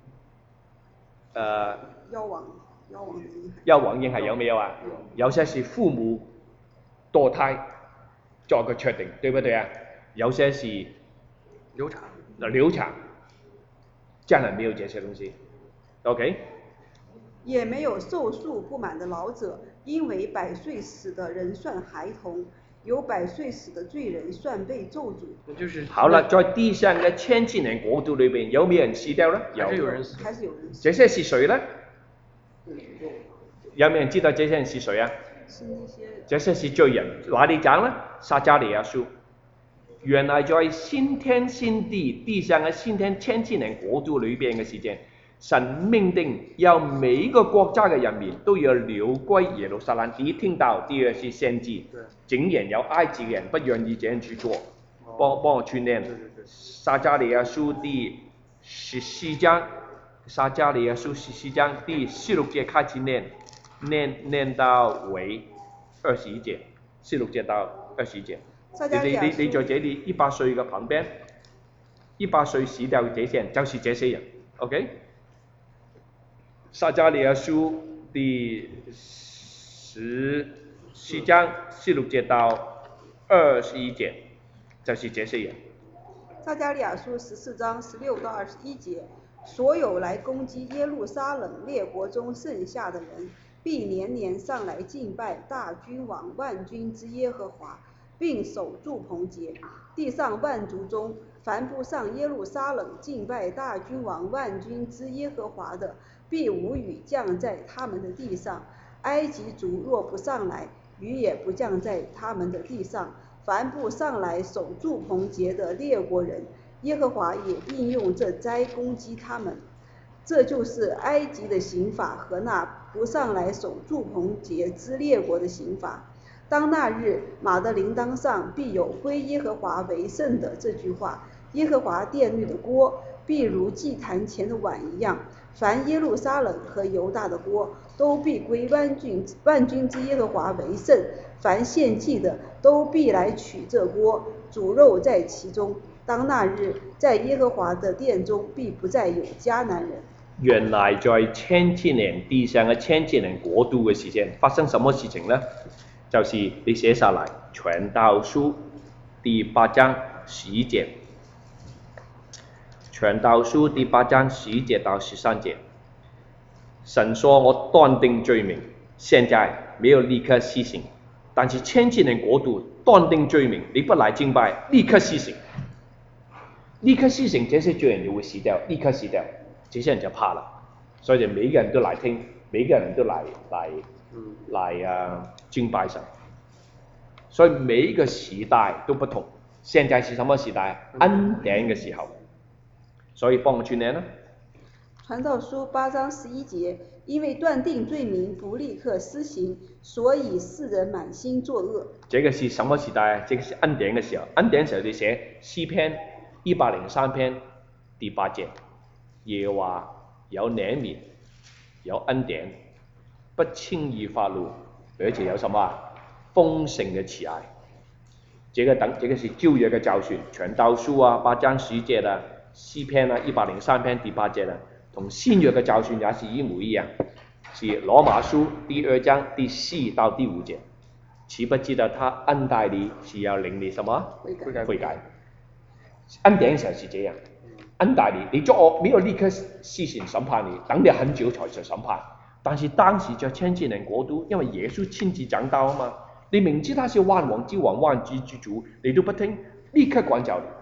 呃，
夭亡，夭亡的嬰孩。
夭亡嬰孩有沒有啊？有些是父母墮胎做個決定，對不對啊？有些是
流產，
流產，將來沒有這些東西 ，OK？
也沒有壽數不滿的老者，因為百歲死的人算孩童，有百歲死的罪人算被咒詛。
就是
好了，在地上嘅千千年國度裏邊，有沒有人死掉呢？
還是有人死，
還是有人死。
這些是誰呢？有沒有人知道這些人是誰啊？
是那些。
這些是罪人，哪裏講呢？撒迦利亞書。原來在新天新地地上嘅新天千千年國度裏邊嘅時間，神命定要每一個國家嘅人民都要流歸耶路撒冷。第一聽到，第二是先知，竟然有埃及嘅人不願意這樣去做，幫幫我去念撒迦利亞書第十四章，撒迦利亞書十四章第十六節開始念，念念到尾二十一節，十六節到二十一節。你你你在這裡一百歲嘅旁邊，一百歲死掉這些人就是這些人 ，OK？ 撒迦利亞書第十四章十六節到二十一節，就是這些人。
撒迦利亞書十四章十六到二十一節，所有來攻擊耶路撒冷列國中剩下的人，必年年上來敬拜大君王萬軍之耶和華。並守住棚節，地上萬族中，凡不上耶路撒冷敬拜大君王萬軍之耶和華的，必無雨降在他們的地上。埃及族若不上來，雨也不降在他們的地上。凡不上來守住棚節的列國人，耶和華也必用這災攻擊他們。這就是埃及的刑罰和那不上來守住棚節之列國的刑罰。當那日，馬的鈴鐺上必有歸耶和華為聖的這句話。耶和華殿裏的鍋，必如祭壇前的碗一樣。凡耶路撒冷和猶大的鍋，都必歸萬軍萬軍之耶和華為聖。凡獻祭的，都必來取這鍋，煮肉在其中。當那日，在耶和華的殿中，必不再有迦南人。
原來在千千年地上嘅千千年國度嘅時間，發生什麼事情呢？就是你寫下來，傳道書第八章十一節，傳道書第八章十一節到十三節，神說我斷定罪名，現在沒有立刻施行，但是千千年國度斷定罪名，你不來敬拜，立刻施行，立刻施行，這些罪人就會死掉，立刻死掉，這些人就怕了，所以就每一個人都來聽，每一個人都來來。來啊敬拜神，所以每一個時代都不同。現在是什麼時代？恩典嘅時候，所以幫我去念啦。
傳道書八章十一節，因為斷定罪名不立刻施行，所以世人滿心作惡。這個是什麼時代？這個是恩典嘅時候。恩典時候你寫詩篇一百零三篇第八節，耶和華有憐憫，有恩典。不輕易發怒，而且有什麼啊？豐盛嘅慈愛。這個等，這個是舊約嘅教訓，傳道書啊，八章十節啦，詩篇啊，一百零三篇第八節啦，同新約嘅教訓也是一模一樣，是羅馬書第二章第四到第五節。豈不知道他恩待你是要令你什麼？悔改。悔改。恩典時候是這樣，恩待你，你作惡沒有立刻施行審判你，等你很久才去審判。但是當時在千千年國度，因為耶穌親自講道啊嘛，你明知他是萬王之王、萬主之主，你都不聽，立刻趕走你。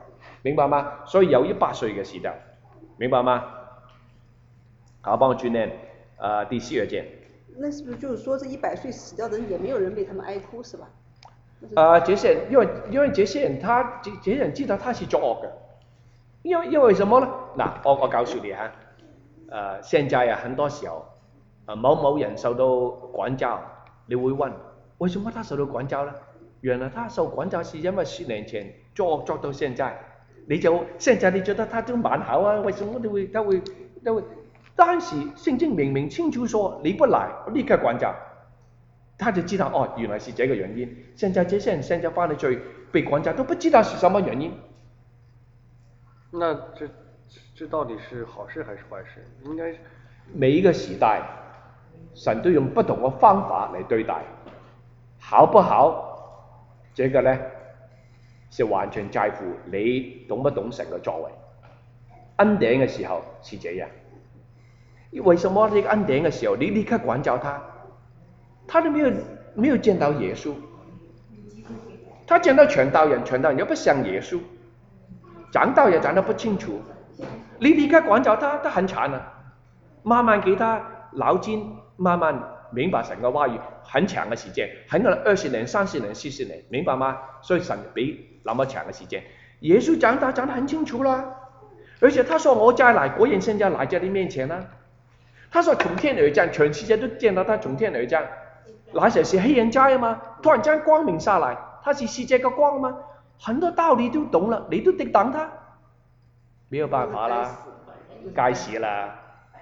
明白吗？所以有一百岁嘅時代，明白嗎？好，幫我轉念，呃，第四二節。
那是不是就是說這一百歲死掉的人也沒有人為他們哀哭是吧？
呃，這些人因為因為這些人他這這些人知道他是作惡嘅，因為因為什麼呢？嗱，我我告訴你哈，呃，現在啊很多時候，呃某某人受到管教，你會問為什麼他受到管教呢？原來他受管教是因為十年前作惡作到現在，你就現在你覺得他都蠻好啊，為什麼你會他會他會？但是聖經明明清楚說你不來，立刻管教，他就知道哦，原來是這個原因。現在這些人現在犯了罪被管教都不知道是什麼原因。
那這這到底是好事還是壞事？應該
每一個時代，神都用不同嘅方法嚟對待，好不好？這個呢，是完全在乎你懂不懂神嘅作為。恩典嘅時候是這樣。為什麼這個恩典嘅時候，你立刻管教他？他都沒有沒有見到耶穌，他見到傳道人，傳道人又不像耶穌，講道也講得不清楚，你立刻管教他，他很慘啊！慢慢給他腦筋，慢慢明白神嘅話語，很長嘅時間，很可能二十年、三十年、四十年，明白嗎？所以神俾那麼長嘅時間，耶穌講他講得很清楚啦，而且他說我再來，果然現在來在你面前啦。他說從天而降，全世界都見到他從天而降。那時是黑人家嘛，突然間光明下來，他是世界的光嘛，很多道理都懂了，你都抵擋他，沒有辦法啦，該死啦，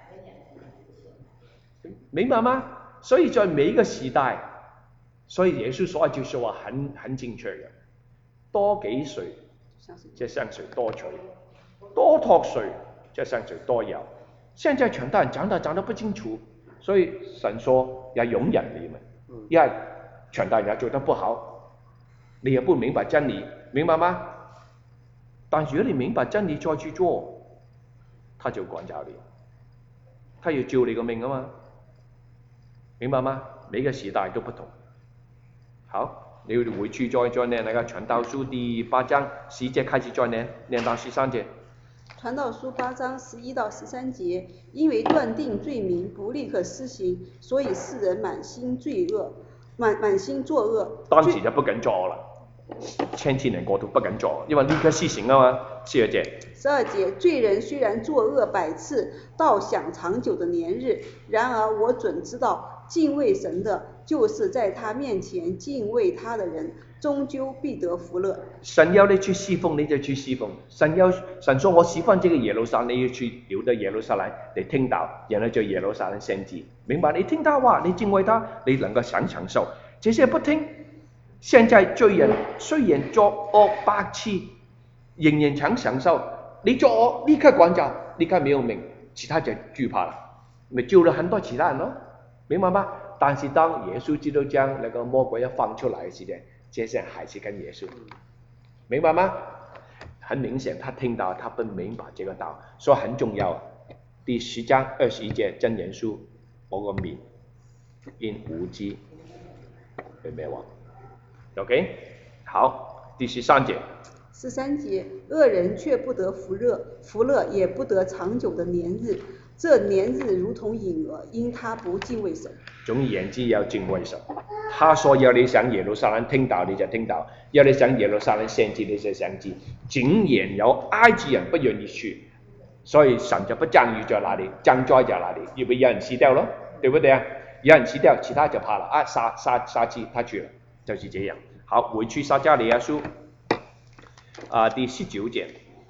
明白嗎？所以在每一個時代，所以耶穌說一句說話很很精確嘅，多給誰，即向誰多取；多託誰，即向誰多有。現在傳道人講得講得不清楚，所以神說要容忍你們，因為傳道人也做得不好，你也不明白真理，明白嗎？但如果你明白真理再去做，他就管教你，他要救你個命啊嘛，明白嗎？每個時代都不同。好，你回去再再念那個傳道書第八章十節開始再念，念到十三節。
傳道書八章十一到十三節，因為斷定罪名不立刻施行，所以世人滿心罪惡，滿滿心作惡。
當時就不敢做了，千禧年過後不敢做，因為立刻施行啊嘛。十二節。
十二節，罪人雖然作惡百次，倒享長久的年日，然而我準知道，敬畏神的，就是在他面前敬畏他的人，終究必得福樂。
神要你去侍奉，你就去侍奉。神要神說我侍奉這個耶路撒冷，你要去留到耶路撒冷嚟聽道，然後做耶路撒冷先知。明白？你聽他話，你敬畏他，你能夠享長壽。這些不聽，現在罪人雖然作惡百次，仍然想享受。你作惡立刻管教，立刻沒有命，其他就懼怕了，咪救了很多其他人咯，明白嗎？但是當耶穌基督將那個魔鬼一放出來的時間，這些人還是跟耶穌，明白嗎？很明顯，他聽到他不明白這個道，所以很重要。第十章二十一節箴言書，我個面因無知被滅亡。OK， 好，第十三節。
十三節，惡人卻不得福樂，福樂也不得長久的年日，這年日如同影兒，因他不敬畏神。
總而言之，要敬畏神。他說要你上耶路撒冷聽道，你就聽道；要你上耶路撒冷獻祭，你就獻祭。竟然有埃及人不願意去，所以神就不降雨在那裡，降災在那裡，因為有人死掉咯，對不對啊？有人死掉，其他就怕了啊，殺殺殺雞，他去了，就是這樣。好，回去撒迦利亞書。啊，第十九節，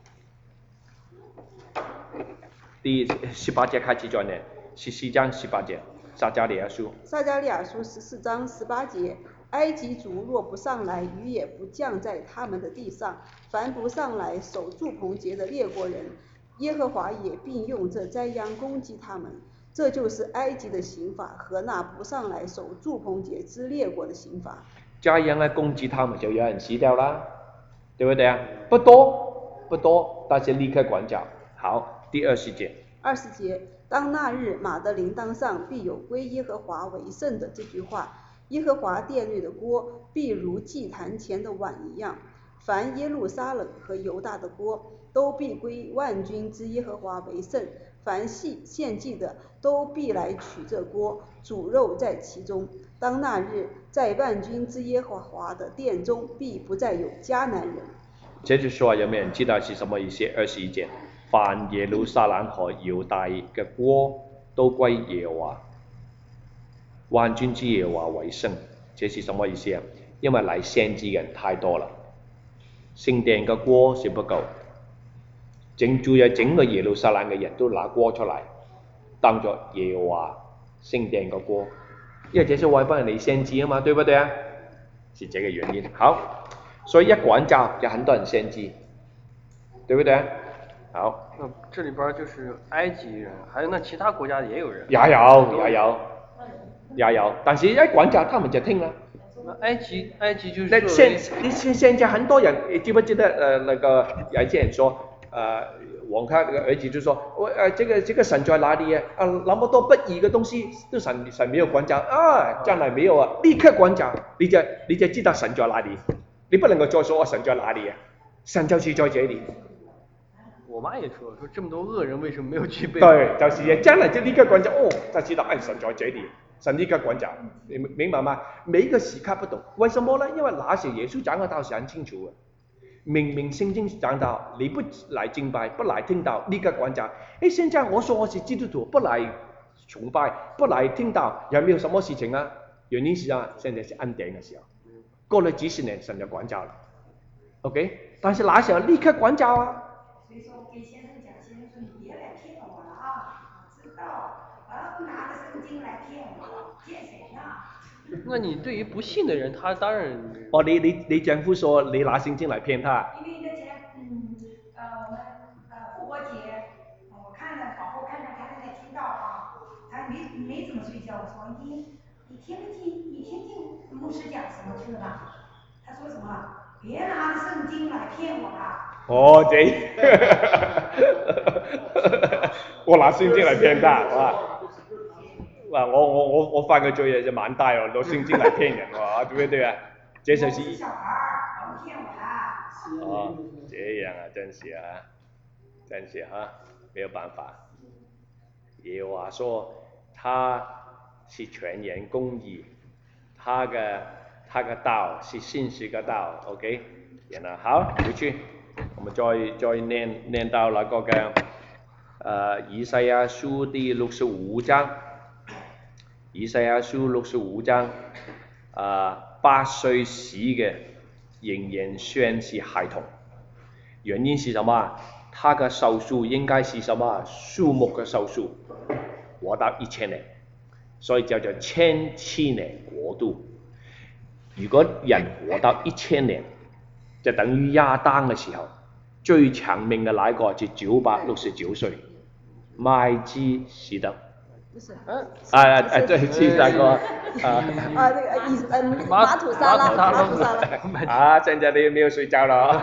第十八節開始再念，十四章十八節，撒迦利亞書。
撒迦利亞書十四章十八節，埃及族若不上來，雨也不降在他們的地上；凡不上來守住棚節的列國人，耶和華也必用這災殃攻擊他們。這就是埃及的刑罰和那不上來守住棚節之列國的刑罰。
災殃嘅攻擊他們，就有人死掉啦。對不對啊？不多不多，但是立刻管教。好，第二十節。
二十節，當那日馬的鈴鐺上必有歸耶和華為聖的這句話，耶和華殿內的鍋必如祭壇前的碗一樣。 凡耶路撒冷和犹大的锅，都必归万军之耶和华为圣。凡系献祭的，都必来取这锅，煮肉在其中。当那日，在万军之耶和华的殿中，必不再有迦南人。
这句说话有没有人知道是什么意思？二十一节，凡耶路撒冷和犹大嘅锅，都归耶和华，万军之耶和华为圣。这是什么意思啊？因为嚟献祭嘅人太多啦，聖殿嘅锅是不夠，整住有整個耶路撒冷嘅人都拿鍋出嚟，當作耶和華聖殿嘅鍋，因為這是外邦人嚟獻祭啊嘛，對不對啊？是這個原因。好，所以一管教就很多人獻祭，對不對啊？好。
那這裡邊就是埃及人，還有那其他國家也有人。
也有，也有，也有，但是一管教他們就聽啦。
那埃及，埃及就是
那現你現現在很多人，你記不記得呃那個有一些人說，呃王他的兒子就說，我呃這個這個神在哪裡啊？啊那麼多不義的東西都神神沒有管教啊，將來沒有啊，立刻管教，你就你就知道神在哪裡，你不能夠再說我神在哪裡啊，神就是在這裡。
我媽也說，說這麼多惡人為什麼沒有去背？
對，就是將來就立刻管教，哦，就知道哎神在這裡。神立刻管教，你明白嗎？每一個時刻不同，為什麼呢？因為那時耶穌講嘅道是很清楚嘅，明明聖經講到你不來敬拜，不來聽道，立刻管教。誒，現在我說我是基督徒，不來崇拜，不來聽道，有沒有什麼事情啊？原因是啊，現在是恩典嘅時候，過了幾十年神就管教了 ，OK？ 但是那時候立刻管教啊。
所以說給先生講，先生說你別來騙我了啊，知道。拿着聖經來騙我，騙誰呢？
那你對於不信的人，他當然……
哦，你你你丈夫說你拿聖經來騙他？
因為那天，嗯，呃，我們呃復活節，我看了往後看着他正在聽到啊，他沒沒怎麼睡覺，我說你你聽不聽？你聽聽牧師講什麼去了吧？他說什麼？別拿着聖經來騙我啦！
哦，這，我拿聖經來騙他，哇！哇！我我我我犯嘅罪就蠻大喎，攞聖經嚟騙人喎，對唔對啊？這就是
小孩，不騙我啦。
哦，這樣啊，真是啊，真是哈、啊，沒有辦法。耶和華說，他是全然公義，他嘅他嘅道是信實嘅道 ，OK？ 然後好，回去，我們再再念念到那個嘅呃以賽亞書第六十五章。以賽亞書六十五章，啊，八歲死嘅仍然算是孩童，原因是什麼？他嘅壽數應該是什麼？數目嘅壽數，活到一千年，所以叫做千禧年國度。如果人活到一千年，就等於亞當嘅時候，最長命嘅那個就九百六十九歲，麥基洗德。
不是，
嗯，
啊啊，對，是那個啊
啊，那個以嗯馬土沙拉，馬土沙拉。
啊，現在你沒有睡覺了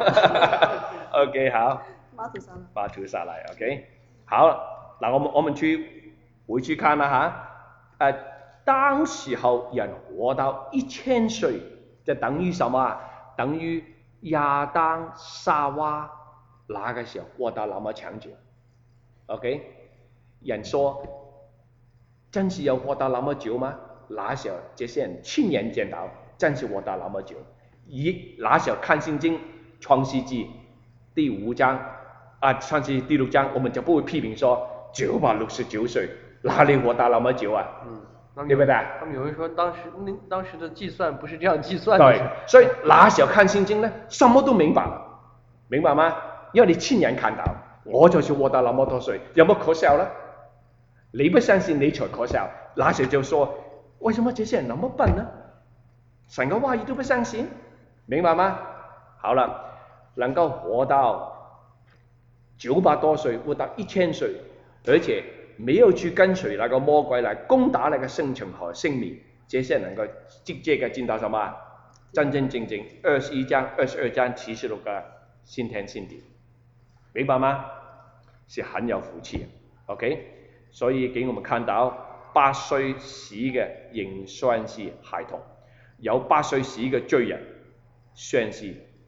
？OK， 好。
馬土沙拉。
馬土沙拉 ，OK， 好，嗱，我們我們去回去看啦嚇。誒、啊，當時候人活到一千歲，就等於什麼？等於亞當夏娃那個時候活到那麼長久。OK， 人說。真是有活到那麼久嗎？那時候這些人親眼見到，真是活到那麼久。以那時候看聖經創世記第五章啊，創世記第六章，我們就不會批評說九百六十九歲，哪裡活到那麼久啊？嗯，對不對？
他們有人說當時那當時的計算不是這樣計算的。
對，所以那時候看聖經呢，什麼都明白了，明白嗎？因為你親眼看到，我就是活到那麼多歲，有冇可笑呢？你不相信你才可笑，那時就說，為什麼這些人那麼笨呢？神嘅話語都不相信，明白嗎？好了，能夠活到九百多歲，活到一千歲，而且沒有去跟隨那個魔鬼來攻打那個生存和生命，這些人能夠直接嘅見到什麼？真真正正二十一章、二十二章啟示錄嘅新天新地，明白嗎？是很有福氣 ，OK？所以給我們看到八歲死嘅仍算是孩童，有八歲死嘅罪人算是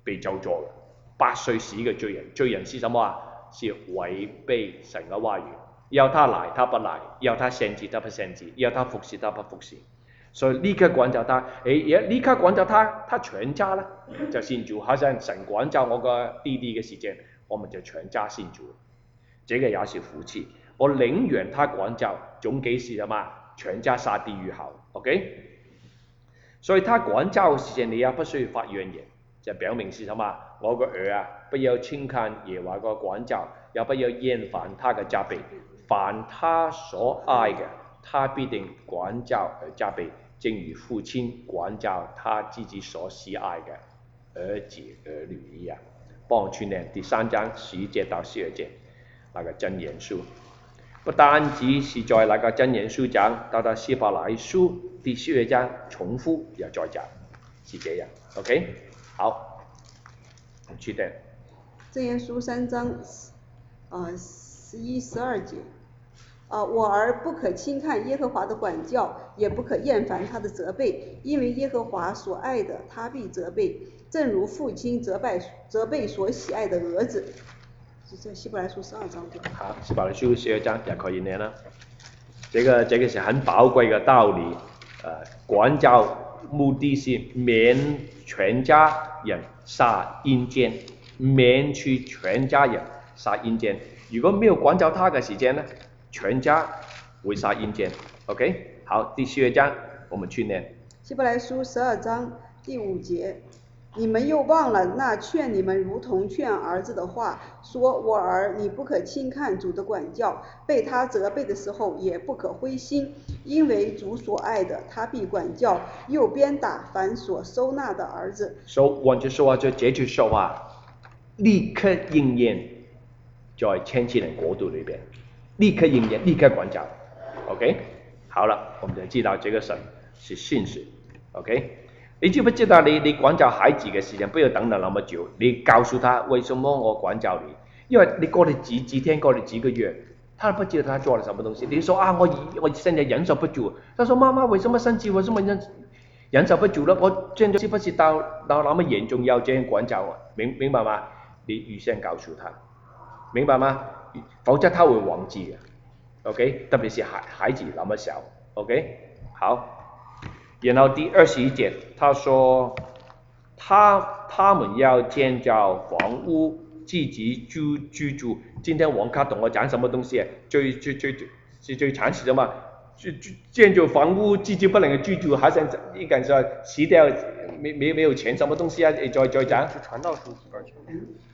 被咒詛了。八岁是一个罪人，罪人是什么啊？是违背神的话语，要他来他不来，要他献祭他不献祭，要他服侍他不服侍。所以立刻管教他，诶，也立刻管教他，他全家呢就信主，好像神管教我个弟弟嘅时间，我们就全家信主，这个也是福气。我宁愿他管教，总比是什么全家下地狱好 ，OK？ 所以他管教时间你也不需要发怨言，就表明是什么？我个儿啊，不要轻看耶和华个管教，也不要厌烦他的加倍，凡他所爱的，他必定管教而加倍。正如父亲管教他自己所喜爱的儿子儿女一样。帮我去念第三章十一节到十二节那个箴言书，不單止是在那個箴言書講，到到希伯來書第十二章重複又再講，是這樣。OK， 好，我們去念。
箴言書三章，啊、呃，十一、十二節。啊、呃，我儿不可輕看耶和華的管教，也不可厭煩他的責備，因為耶和華所愛的，他必責備，正如父親責備責備所喜愛的兒子。是在希伯來書十二章對。
好，希伯來書十二章也可以念啦。這個這個是很寶貴嘅道理。呃，管教目的是免全家人殺陰間，免去全家人殺陰間。如果沒有管教他嘅時間呢？全家會殺陰間 ，OK， 好，第十二章我們去念。
希伯來書十二章第五節，你們又忘了那勸你們如同勸兒子的話，說我兒，你不可輕看主的管教，被他責備的時候也不可灰心，因為主所愛的，他必管教，又鞭打凡所收納的兒子。
所以換句說話，就這句說話立刻應驗在千禧年國度裏邊。立刻應驗，立刻管教 ，OK， 好了，我們就知道這個神是信實 ，OK， 你知不知道你你管教孩子嘅時間不要等到那麼久，你告訴他為什麼我管教你，因為你過了幾幾天過了幾個月，他不知道他做了什麼東西，你說啊我我現在忍受不住，他說媽媽為什麼生氣，為什麼忍忍受不住了，我現在是不是到到那麼嚴重要這樣管教我，明明白嗎？你預先告訴他，明白嗎？否則他會忘記嘅 ，OK， 特別是孩孩子那麼小 ，OK， 好。然後第二十一節，他說他他們要建造房屋，自己居居住。今天王卡同我講什麼東西啊？最最最最最慘是什麼？建造房屋自己不能居住，好像一個人說死掉，沒沒沒有錢，什麼東西啊？你再再講。
是傳道書幾本錢？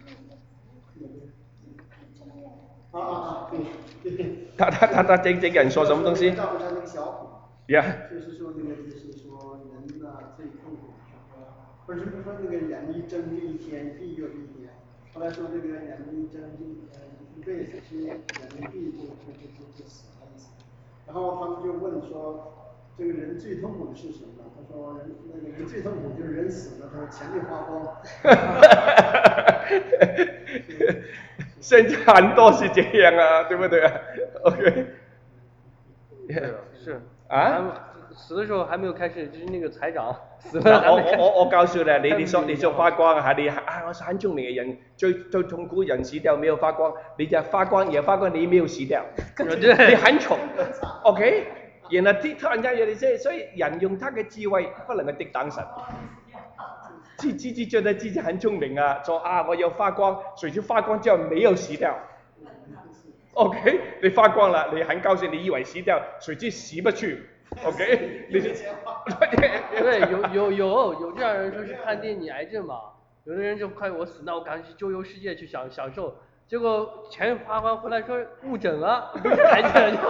啊啊啊！对对。
他他他他这这个人说什么东西？
照顾他那个小虎。
呀。
就是说那个就是说人呐、最痛苦，不是不是说那个人一争这一天，地又一天。后来说这个人一争这一天，一辈子是人地就就就就就死了意思。然后他们就问说，这个人最痛苦的是什么？他说人那个人最痛苦就是人死了，他说钱没花光。
现在很多是这样啊，对不对啊 ？OK。
对了，是。
啊？
死的時候還沒有開始，就是那個財長死了。
我我我我告訴你，你你說你說發光係你啊，我是很聰明嘅人，最最痛苦人死掉沒有發光，你就發光也發光，你沒有死掉，你很蠢 ，OK？ 然後啲突然間有你即所以人用他嘅智慧不能夠敵擋神。自自己覺得自己很聰明啊，說啊我要發光，誰知發光之後沒有死掉 ，OK？ 你發光了，你很高興，你以為死掉，誰知死不去 ，OK？ 你
對，有有有有這樣人說是看電影癌症嘛，有的人就快我死，那我趕緊去周遊世界去享享受，結果錢花光回來說誤診了，不是癌症，對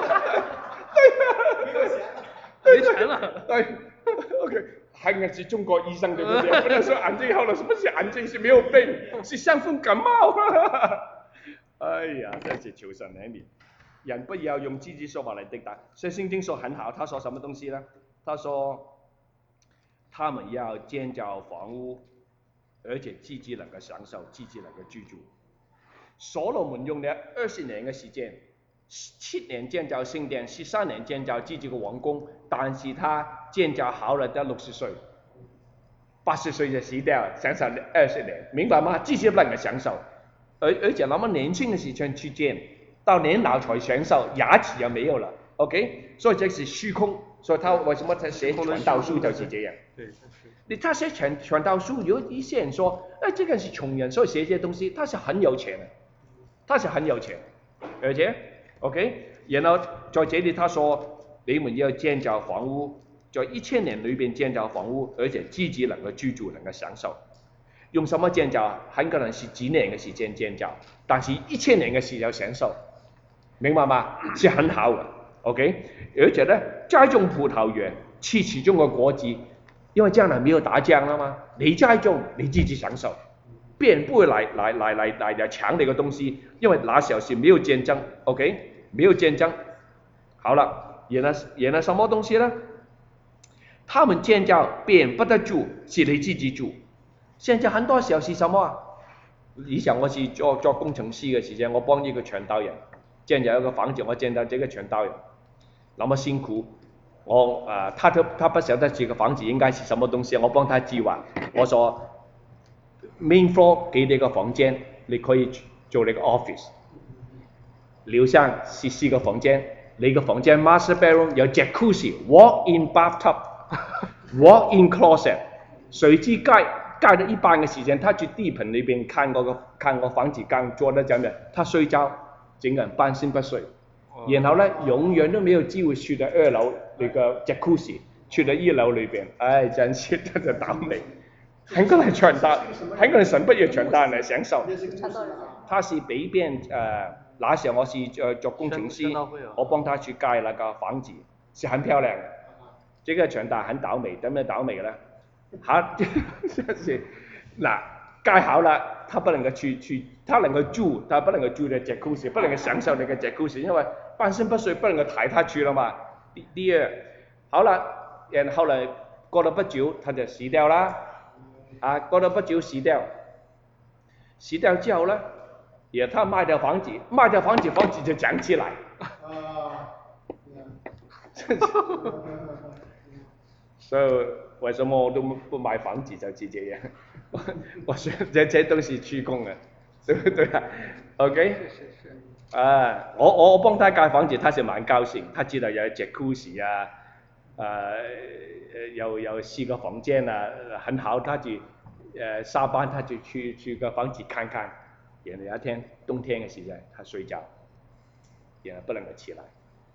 呀，沒錢了，
對 ，OK。還係是中國醫生對不對？不能說癌症好了，什麼是癌症？是沒有病，是傷風感冒。哎呀，真是求神憐憫，人不要用自己說話來敵擋。所以聖經說很好，他說什麼東西呢？他說他們要建造房屋，而且自己能夠享受，自己能夠居住。所羅門用了二十年嘅時間，七年建造聖殿，十三年建造自己嘅王宮，但是他建造好了得六十歲， 八十岁就死掉，享受二十年，明白吗？这些不能够享受，而而且那么年轻的时间去见，到年老才享受，牙齿也没有了 ，OK， 所以这是虚空，所以他为什么他写传道书就是这样。
对，
你他写传传道书，有一些人说，哎，这个是穷人，所以写这些东西，他是很有钱的，他是很有钱，而且 OK， 然后在这里他说，你们要建造房屋，在一千年里边建造房屋，而且自己能够居住，能够享受。用什么建造？很可能是几年的时间建造，但是一千年的时间享受，明白吗？是很好的 ，OK。而且呢，栽种葡萄园，吃其中的果子，因为将来没有打仗了嘛，你栽种你自己享受，别人不会来来来来来来抢你的东西，因为那时候是没有战争 ，OK， 没有战争。好了，原来原来什么东西呢？他们建造别人不得住，是你自己住。现在很多时候是什么啊？以前我是做做工程师的时间，我帮一个传道人建造一个房子，我见到这个传道人那么辛苦，我啊、呃，他都他不晓得这个房子应该是什么东西，我帮他计划，我说 main floor 给你个房间，你可以做你个 office， 樓上是四個房間，你個房間 master bedroom 有 jacuzzi、walk-in bathtub、walk-in closet， 隨之蓋蓋了一半嘅時間，他去地盤裏邊看我個看我房子剛做得怎樣，他睡覺，整個人半身不遂。然後呢，永遠都沒有機會去到二樓那個 jacuzzi， 去到一樓裏邊，哎，真是真的倒霉。很可能傳達，很可能神不要傳達嚟享受。他是北邊誒、呃，那時候我是呃做工程師，我幫他去蓋那個房子，是很漂亮的。這個傳達很倒霉，怎麼倒霉呢？好，就是嗱蓋好了，他不能夠去去，他能夠住，他不能夠住在 jacuzzi， 不能夠享受那個 jacuzzi， 因為半身不遂，不能夠抬他去了嘛。第第二，好了，然後來過了不久，他就死掉啦。啊，過了不久死掉，死掉之後呢，然後他賣掉房子，賣掉房子，房子就漲起來。啊，所以為什麼我都不買房子就是這樣？我我說這這都是虛空的，對不對啊 ？OK，啊，我我我幫他蓋房子，他是蠻高興，他知道有 jacuzzi 啊。呃，有有四個房間啊，很好，他就呃下班他就去去個房子看看，然後有一天冬天嘅時間，他睡覺，然後不能夠起來。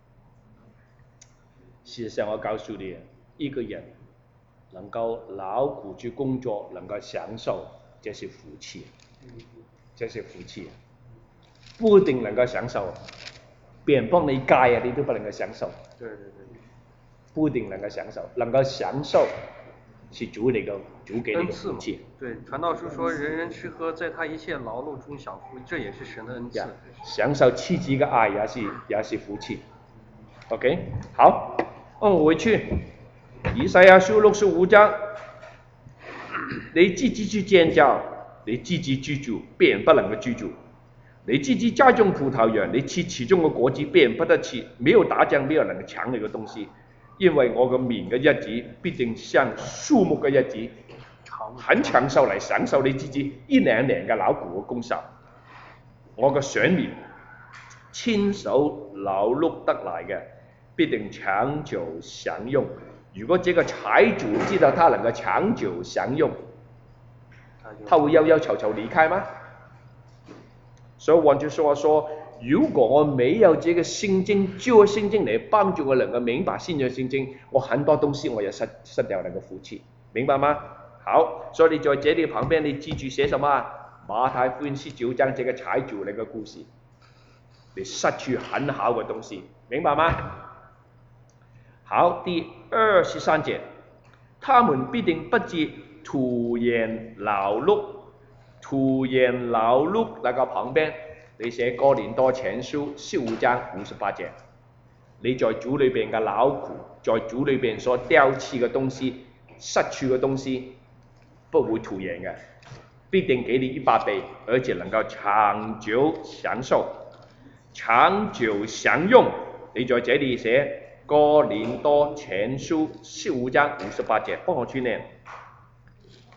事實上，我告訴你，一個人能夠勞苦去工作，能夠享受，這是福氣，這是福氣，不一定能夠享受，別人幫你蓋啊，你都不能夠享受。對對對。不一定能夠享受，能夠享受是主你個主給你的福氣。
對，傳道書說人人吃喝，在他一切勞碌中享福，這也是神的恩賜。
享受妻子嘅愛也是也是福氣。OK， 好，我回去，以賽亞書六十五章，你自己去建造，你自己居住，別人不能夠居住。你自己栽種葡萄園，你吃其中嘅果子，別人不得吃，沒有打仗，沒有能夠搶你嘅東西。因為我個面嘅日子必定像樹木嘅日子，很長壽嚟享受你自己一兩年嘅勞苦嘅功效。我嘅選民親手勞碌得來嘅，必定長久享用。如果這個財主知道他能夠長久享用，他會憂憂愁愁離開嗎？所以換句話說，如果我沒有這個聖經，舊聖經嚟幫助我能夠明白新約聖經，我很多東西我也失失掉那個福氣，明白嗎？好，所以你在這裡旁邊，你記住寫什麼啊？馬太福音十九章這個財主那個故事，你失去很好嘅東西，明白嗎？好，第二十三節，他們必定不至徒然勞碌，徒然勞碌那個旁邊。你寫哥林多前書十五章五十八節，你在主裏邊嘅勞苦，在主裏邊所丟棄嘅東西、失去嘅東西，不會徒然嘅，必定給你一百倍，而且能夠長久享受、長久享用。你在這裡寫哥林多前書十五章五十八節，幫我去念。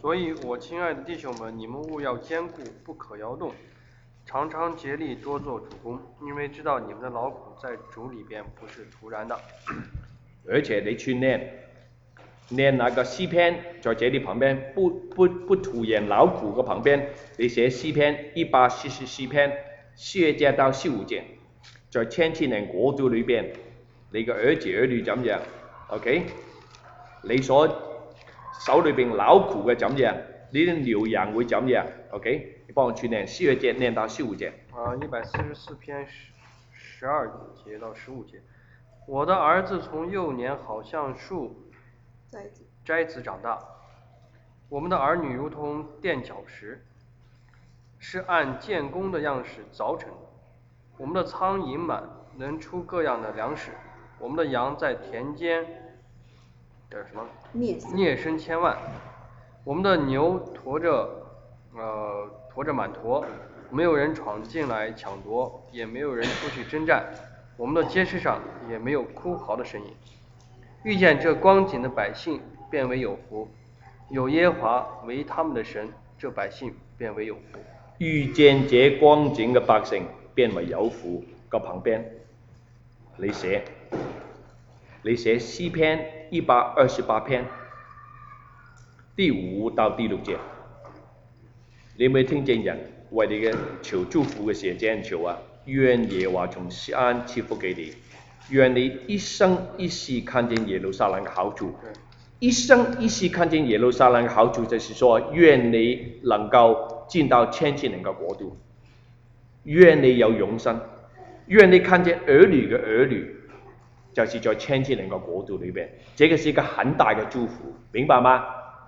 所以我亲爱的弟兄们，你们务要坚固，不可摇动，常常竭力多做主工，因为知道你们的劳苦在主里边不是徒然的。
而且你去念念那个诗篇，在这里旁边不不不徒然劳苦的旁边，你写诗篇一百四十四篇四节到十五节，在千禧年国度里边，你嘅兒子兒女怎樣 ？OK， 你所手裏邊勞苦嘅怎樣？你的牛羊會怎樣 ？OK， 你幫我去念四節念到十五節。
啊，一百四十四篇十十二节到十五节，我的儿子从幼年好像树
摘子
摘子长大，我们的儿女如同垫脚石，是按建工的样式凿成的。我们的仓盈满，能出各样的粮食。我们的羊在田间，这是什么？
孽生
孽生千万。我们的牛驮着，呃，驮着满驮，没有人闯进来抢夺，也没有人出去征战。我们的街市上也没有哭嚎的声音。遇见这光景的百姓，便为有福；有耶和华为他们的神，这百姓便为有福。
遇見這光景嘅百姓，便為有福。個旁邊，你寫，你寫詩篇一百二十八篇，第五到第六節，你有冇聽見人為你嘅求祝福嘅時候這樣求啊？願耶和華從錫安賜福給你，願你一生一世看見耶路撒冷嘅好處。一生一世看見耶路撒冷嘅好處，就是說願你能夠進到千禧年嘅國度，願你有永生，願你看見兒女嘅兒女，就是在千禧年嘅國度裏邊，這個是一個很大嘅祝福，明白嗎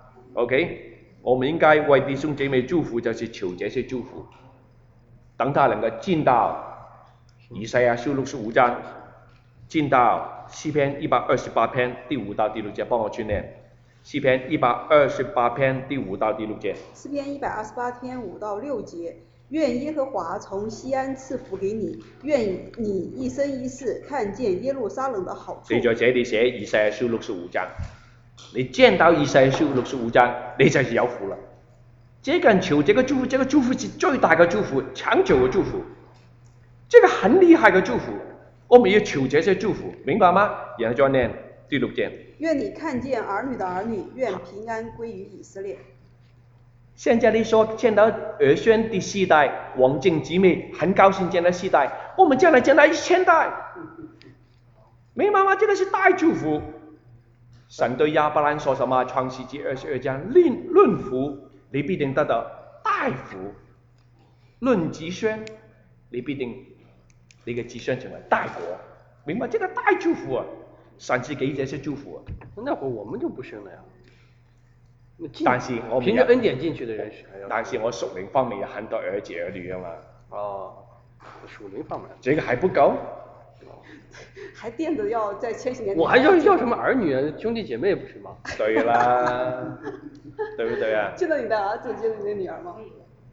？OK， 我們應該為弟兄姐妹祝福，就是求這些祝福，等他能夠進到以賽亞書六十五章，進到詩篇一百二十八篇第五到第六節，幫我去念。詩篇一百二十八篇第五到第六節。
詩篇一百二十八篇五到六節，願耶和華從錫安賜福給你，願你一生一世看見耶路撒冷的好處。
你在這裡寫以賽亞書六十五章，你見到以賽亞書六十五章，你就是有福了。這個人求這個祝福，這個祝福是最大的祝福，長久的祝福，這個很厲害的祝福。我們要求這些祝福，明白嗎？然後再念第六節。
願你看見兒女的兒女，願平安歸於以色列。
現在你說見到兒孫的世代，王靜姊妹很高興見到世代，我們將來見到一千代，明白嗎？這個是大祝福。神對亞伯蘭說什麼？創世記二十二章，論論福，你必定得到大福；論子孫，你必定你嘅子孫成為大國，明白？這個大祝福啊！神是給這些祝福啊。
那會我們就不生了呀。
但是我
憑着恩典進去的人是還要。
但是我屬靈方面有很多兒子兒女啊嘛。
哦，屬靈方面。
這個還不夠？
還惦着要在千禧年。
我還要要什麼兒女啊？兄弟姐妹不是嗎？
對啦，對不對啊？
見到你的兒子，見到你的女兒嗎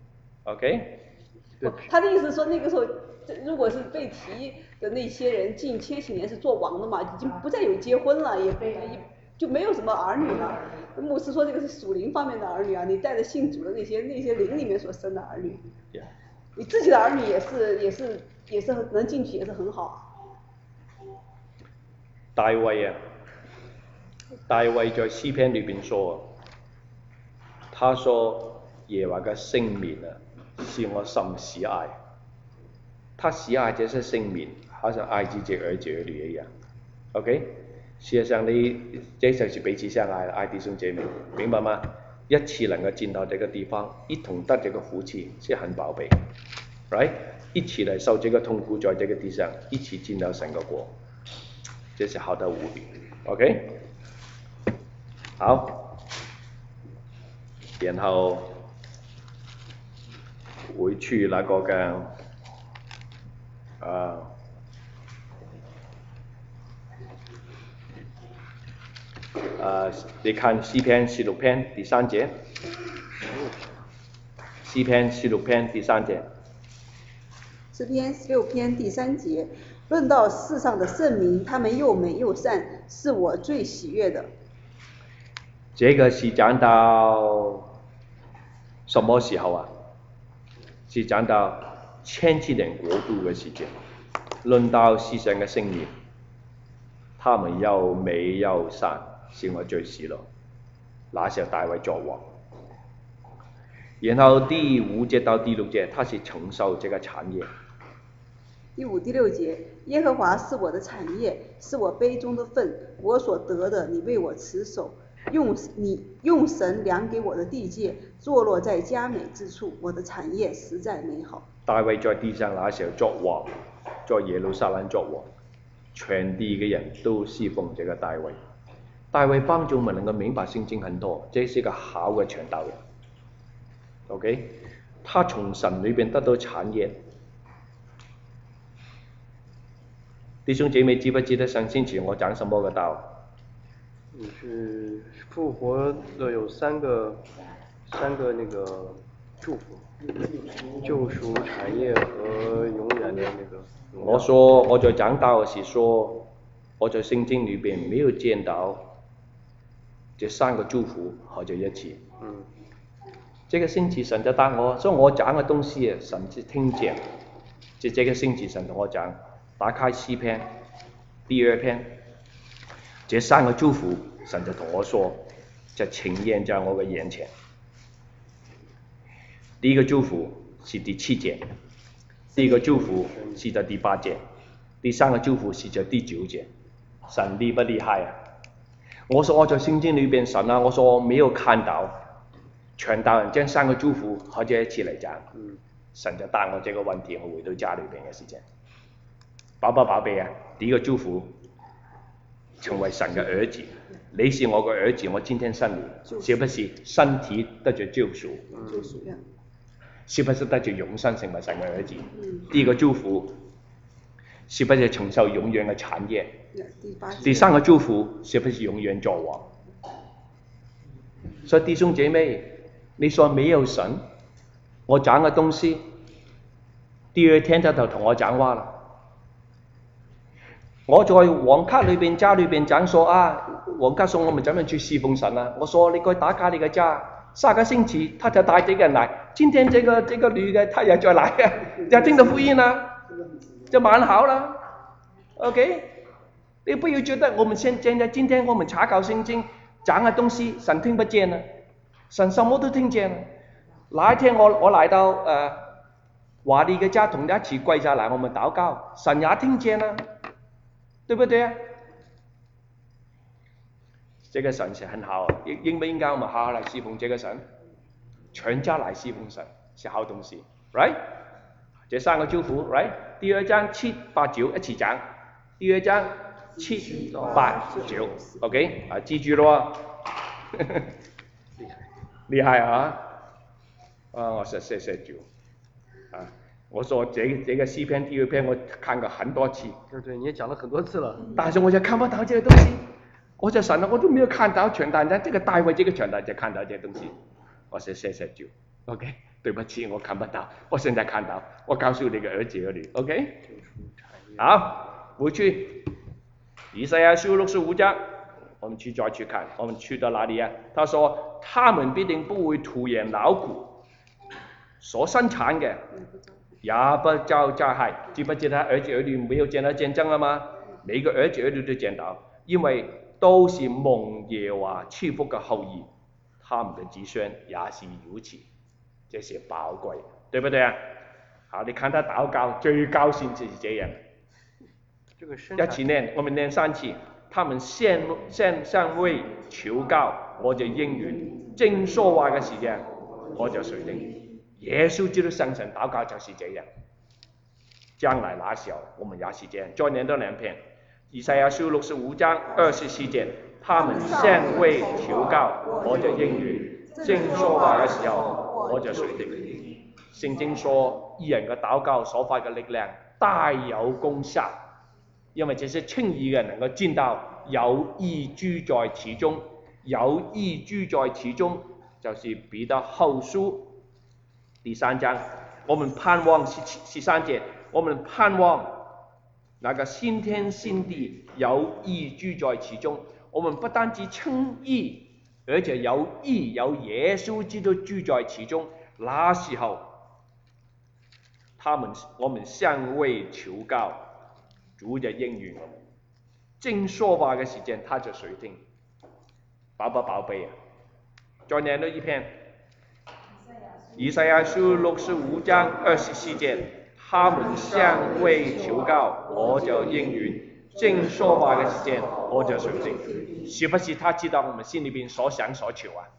？OK。
他的意思是說，那個時候，如果是被提的那些人進千禧年是做王的嘛，已經不再有結婚了，也也就沒有什麼兒女了。牧師說這個是屬靈方面的兒女啊，你帶着信主的那些那些靈裡面所生的兒女，
yeah.
你自己的兒女也是也是也是能進去也是很好。
大衛啊，大衛在詩篇裏邊說，他說耶和華嘅聖名啊，是我甚喜愛。他喜愛這些聖名，好像愛自己兒子兒女一樣。OK， 事實上你這就是彼此相愛，愛弟兄姐妹，明白嗎？一起能夠進到這個地方，一同得這個福氣，是很寶貝。Right， 一起來受這個痛苦，在這個地上，一起進到神個國。這是好的無比 ，OK， 好，然後會去那個嘅，啊，啊，你看詩篇十六篇第三節，詩篇十六篇第三節，
詩篇十六篇第三節。論到世上的聖民，他們又美又善，是我最喜悅的。
這個是講到什么时候啊？是讲到千禧年国度嘅時間，論到世上嘅聖言，他們又美又善，是我最喜樂。那時候大衛作王。然後第五節到第六節，他是承受這個產業。
第五、第六節，耶和華是我的產業，是我杯中的分，我所得的，你為我持守。用你用神量給我的地界，坐落在佳美之處，我的產業實在美好。
大衛在地上那時候作王，在耶路撒冷作王，全地嘅人都侍奉這個大衛。大衛幫助我們能夠明白聖經很多，這是一個好嘅傳道人。OK， 他從神裏邊得到產業。弟兄姐妹記不記得上星期我講什麼嘅道？
你是復活的有三個三個那個祝福，救贖、產業和永遠的那個。
我說我在講道時說，我在聖經裏邊沒有見到這三個祝福合在一起。
嗯。
這個星期神就答我，所以我講嘅東西神就聽見。就這個星期神同我講，打開詩篇第二篇，這三個祝福神就同我說，就呈現在我嘅眼前。第一個祝福是第七節，第二個祝福是在第八節，第三個祝福是在第九節。神厲不厲害啊？我說我在聖經裏邊神啊，我說我沒有看到傳道人將三個祝福合在一起嚟講。
嗯。
神就答我這個問題，我回到家裏邊嘅時間。寶寶寶貝啊，第一個祝福成為神嘅兒子，你是我嘅兒子，我今天生你，是不是身體得着救贖？
救贖呀。
是不是得着永生成為神嘅兒子？
嗯。
第二個祝福是不是承受永遠嘅產業？
第八。
第三個祝福是不是永遠作王？所以弟兄姐妹，你說沒有神，我講嘅東西，第二天他就同我講話啦。我在網卡裏邊家裏邊講說啊，網卡送我們怎樣去侍奉神啊？我說你該打卡你嘅家，下個星期他就帶這個人來，今天這個這個女嘅他也再來啊，就聽到福音啦，就蠻好啦。OK， 你不要覺得我們現現在今天我們查考聖經講嘅東西神聽不見啊，神什麼都聽見啊。那一天我我來到呃華麗嘅家，同他一起跪下來，我們禱告，神也聽見啦，對不對啊？這個神是很好，應應不應該我們好好來侍奉這個神？全家來侍奉神是好東西 ，right？ 這三個祝福 ，right？ 第二章七八九一起講，第二章七八九 ，OK？ 啊，記住咯，厲害啊！啊，我說謝謝主啊！我說這個這個詩篇第二篇我看過很多次。
對對，你也講了很多次了。
但是我就看不到這個東西，我就神了，我都沒有看到傳道人，這個大衛這個傳道人就看到這個東西。我說謝謝主 ，OK？ 對不起，我看不到，我現在看到，我告訴你個兒子兒女 ，OK？ 好，回去以賽亞書六十五章，我們去再去看，我們去到哪裡啊？他說他們必定不會徒然勞苦，所生產嘅也不遭災害。記不記得兒子兒女沒有見到見證了嗎？每個兒子兒女都見到，因為都是蒙耶和華賜福嘅後裔，他們的子孫也是如此，這是寶貴，對不對啊？好，你看他禱告最高興就是這樣。一起念，我們念三次。他們向向向位求告，我就應允；正說話嘅時間，我就垂聽。耶穌基督向神禱告就是這樣。將來那時候，我們也是這樣。再念多兩遍。以賽亞書六十五章二十四節，他們向位求告，我就應允；正說話嘅時候，我就垂聽。聖經說，義人嘅禱告所發嘅力量大有功效。因為這些稱義嘅人能夠見到有義居在其中，有義居在其中，就是彼得後書第三章。我們盼望十十三節，我們盼望那個新天新地有義居在其中。我們不單止稱義， 而且有义有耶稣基督住在其中，那时候他们我们向位求告，主就应允我们。正说话嘅時間，他就垂聽，寶不寶貝啊？再念多一篇，以賽亞書六十五章二十四節，他們向位求告，我就應允。正說話嘅時間，我就垂聽。是不是他知道我們心裏邊所想所求啊？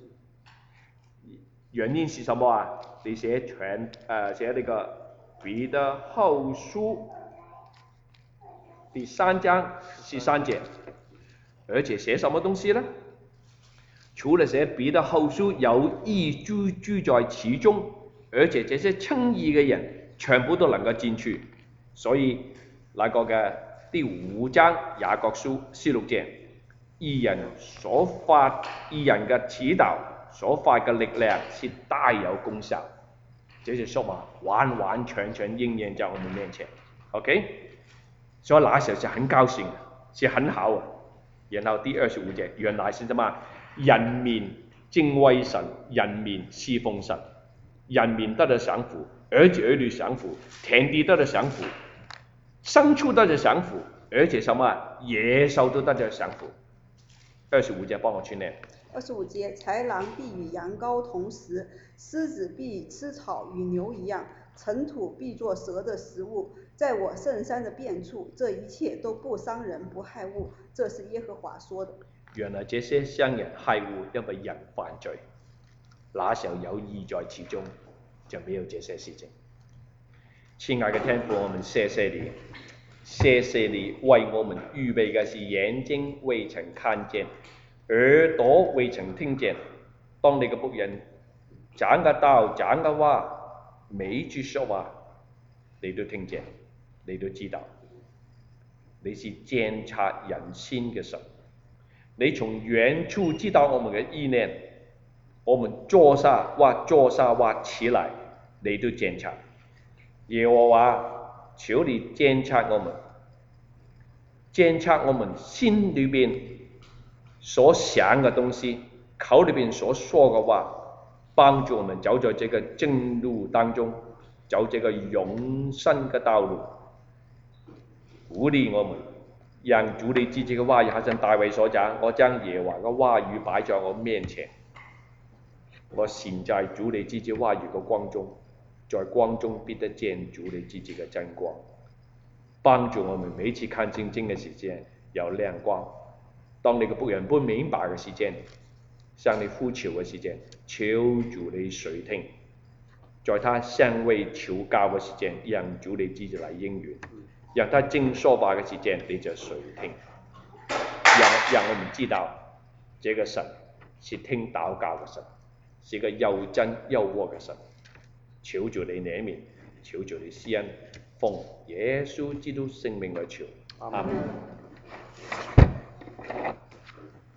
原因是什麼啊？你寫全呃寫那個彼得後書第三章十三節，而且寫什麼東西呢？除了寫彼得後書有義居居在其中，而且這些稱義嘅人全部都能夠進去，所以那個嘅第五章雅各書十六節，義人所發義人嘅祈禱所發嘅力量是大有功效，這些說話完完全全應驗在我們面前 ，OK？ 所以那時候是很高興，是很好啊。然後第二十五節，原來是什麼？人民敬畏神，人民侍奉神，人民得到賞福，兒子兒女賞福，田地得到賞福，牲畜得到賞福，而且什麼？野獸都得到賞福。二十五節幫我去念。
二十五節，豺狼必與羊羔同食，獅子必吃草與牛一樣，塵土必作蛇的食物。在我聖山的遍處，這一切都不傷人不害物，這是耶和華說的。
原來這些傷人害物，因為人犯罪，那時候有義在其中，就沒有這些事情。親愛的天父，我們謝謝你，謝謝你為我們預備嘅是眼睛未曾看見，耳朵未曾聽見。當你嘅僕人講嘅道講嘅話，每一句說話你都聽見，你都知道。你是監察人心嘅神，你從遠處知道我們嘅意念，我們坐下或坐下或起來，你都監察。耶和華，求你監察我們，監察我們心裏邊所想嘅東西，口裏邊所說嘅話，幫助我們走在這個正路當中，走這個永生嘅道路，鼓勵我們，讓主你自己嘅話語，好像大衛所講，我將耶和華嘅話語擺在我面前，我陷在主你自己話語嘅光中，在光中必得見主你自己嘅真光，幫助我們每次看聖經嘅時間有亮光。當你嘅僕人不明白嘅時間，向你呼求嘅時間，求主你垂聽，在他向位求告嘅時間，讓主你自己來應允，讓他正說話嘅時間，你就垂聽，讓讓我們知道，這個神是聽禱告嘅神，是個又真又活嘅神。求主你憐憫，求主你施恩，奉耶穌基督聖名來求，阿們。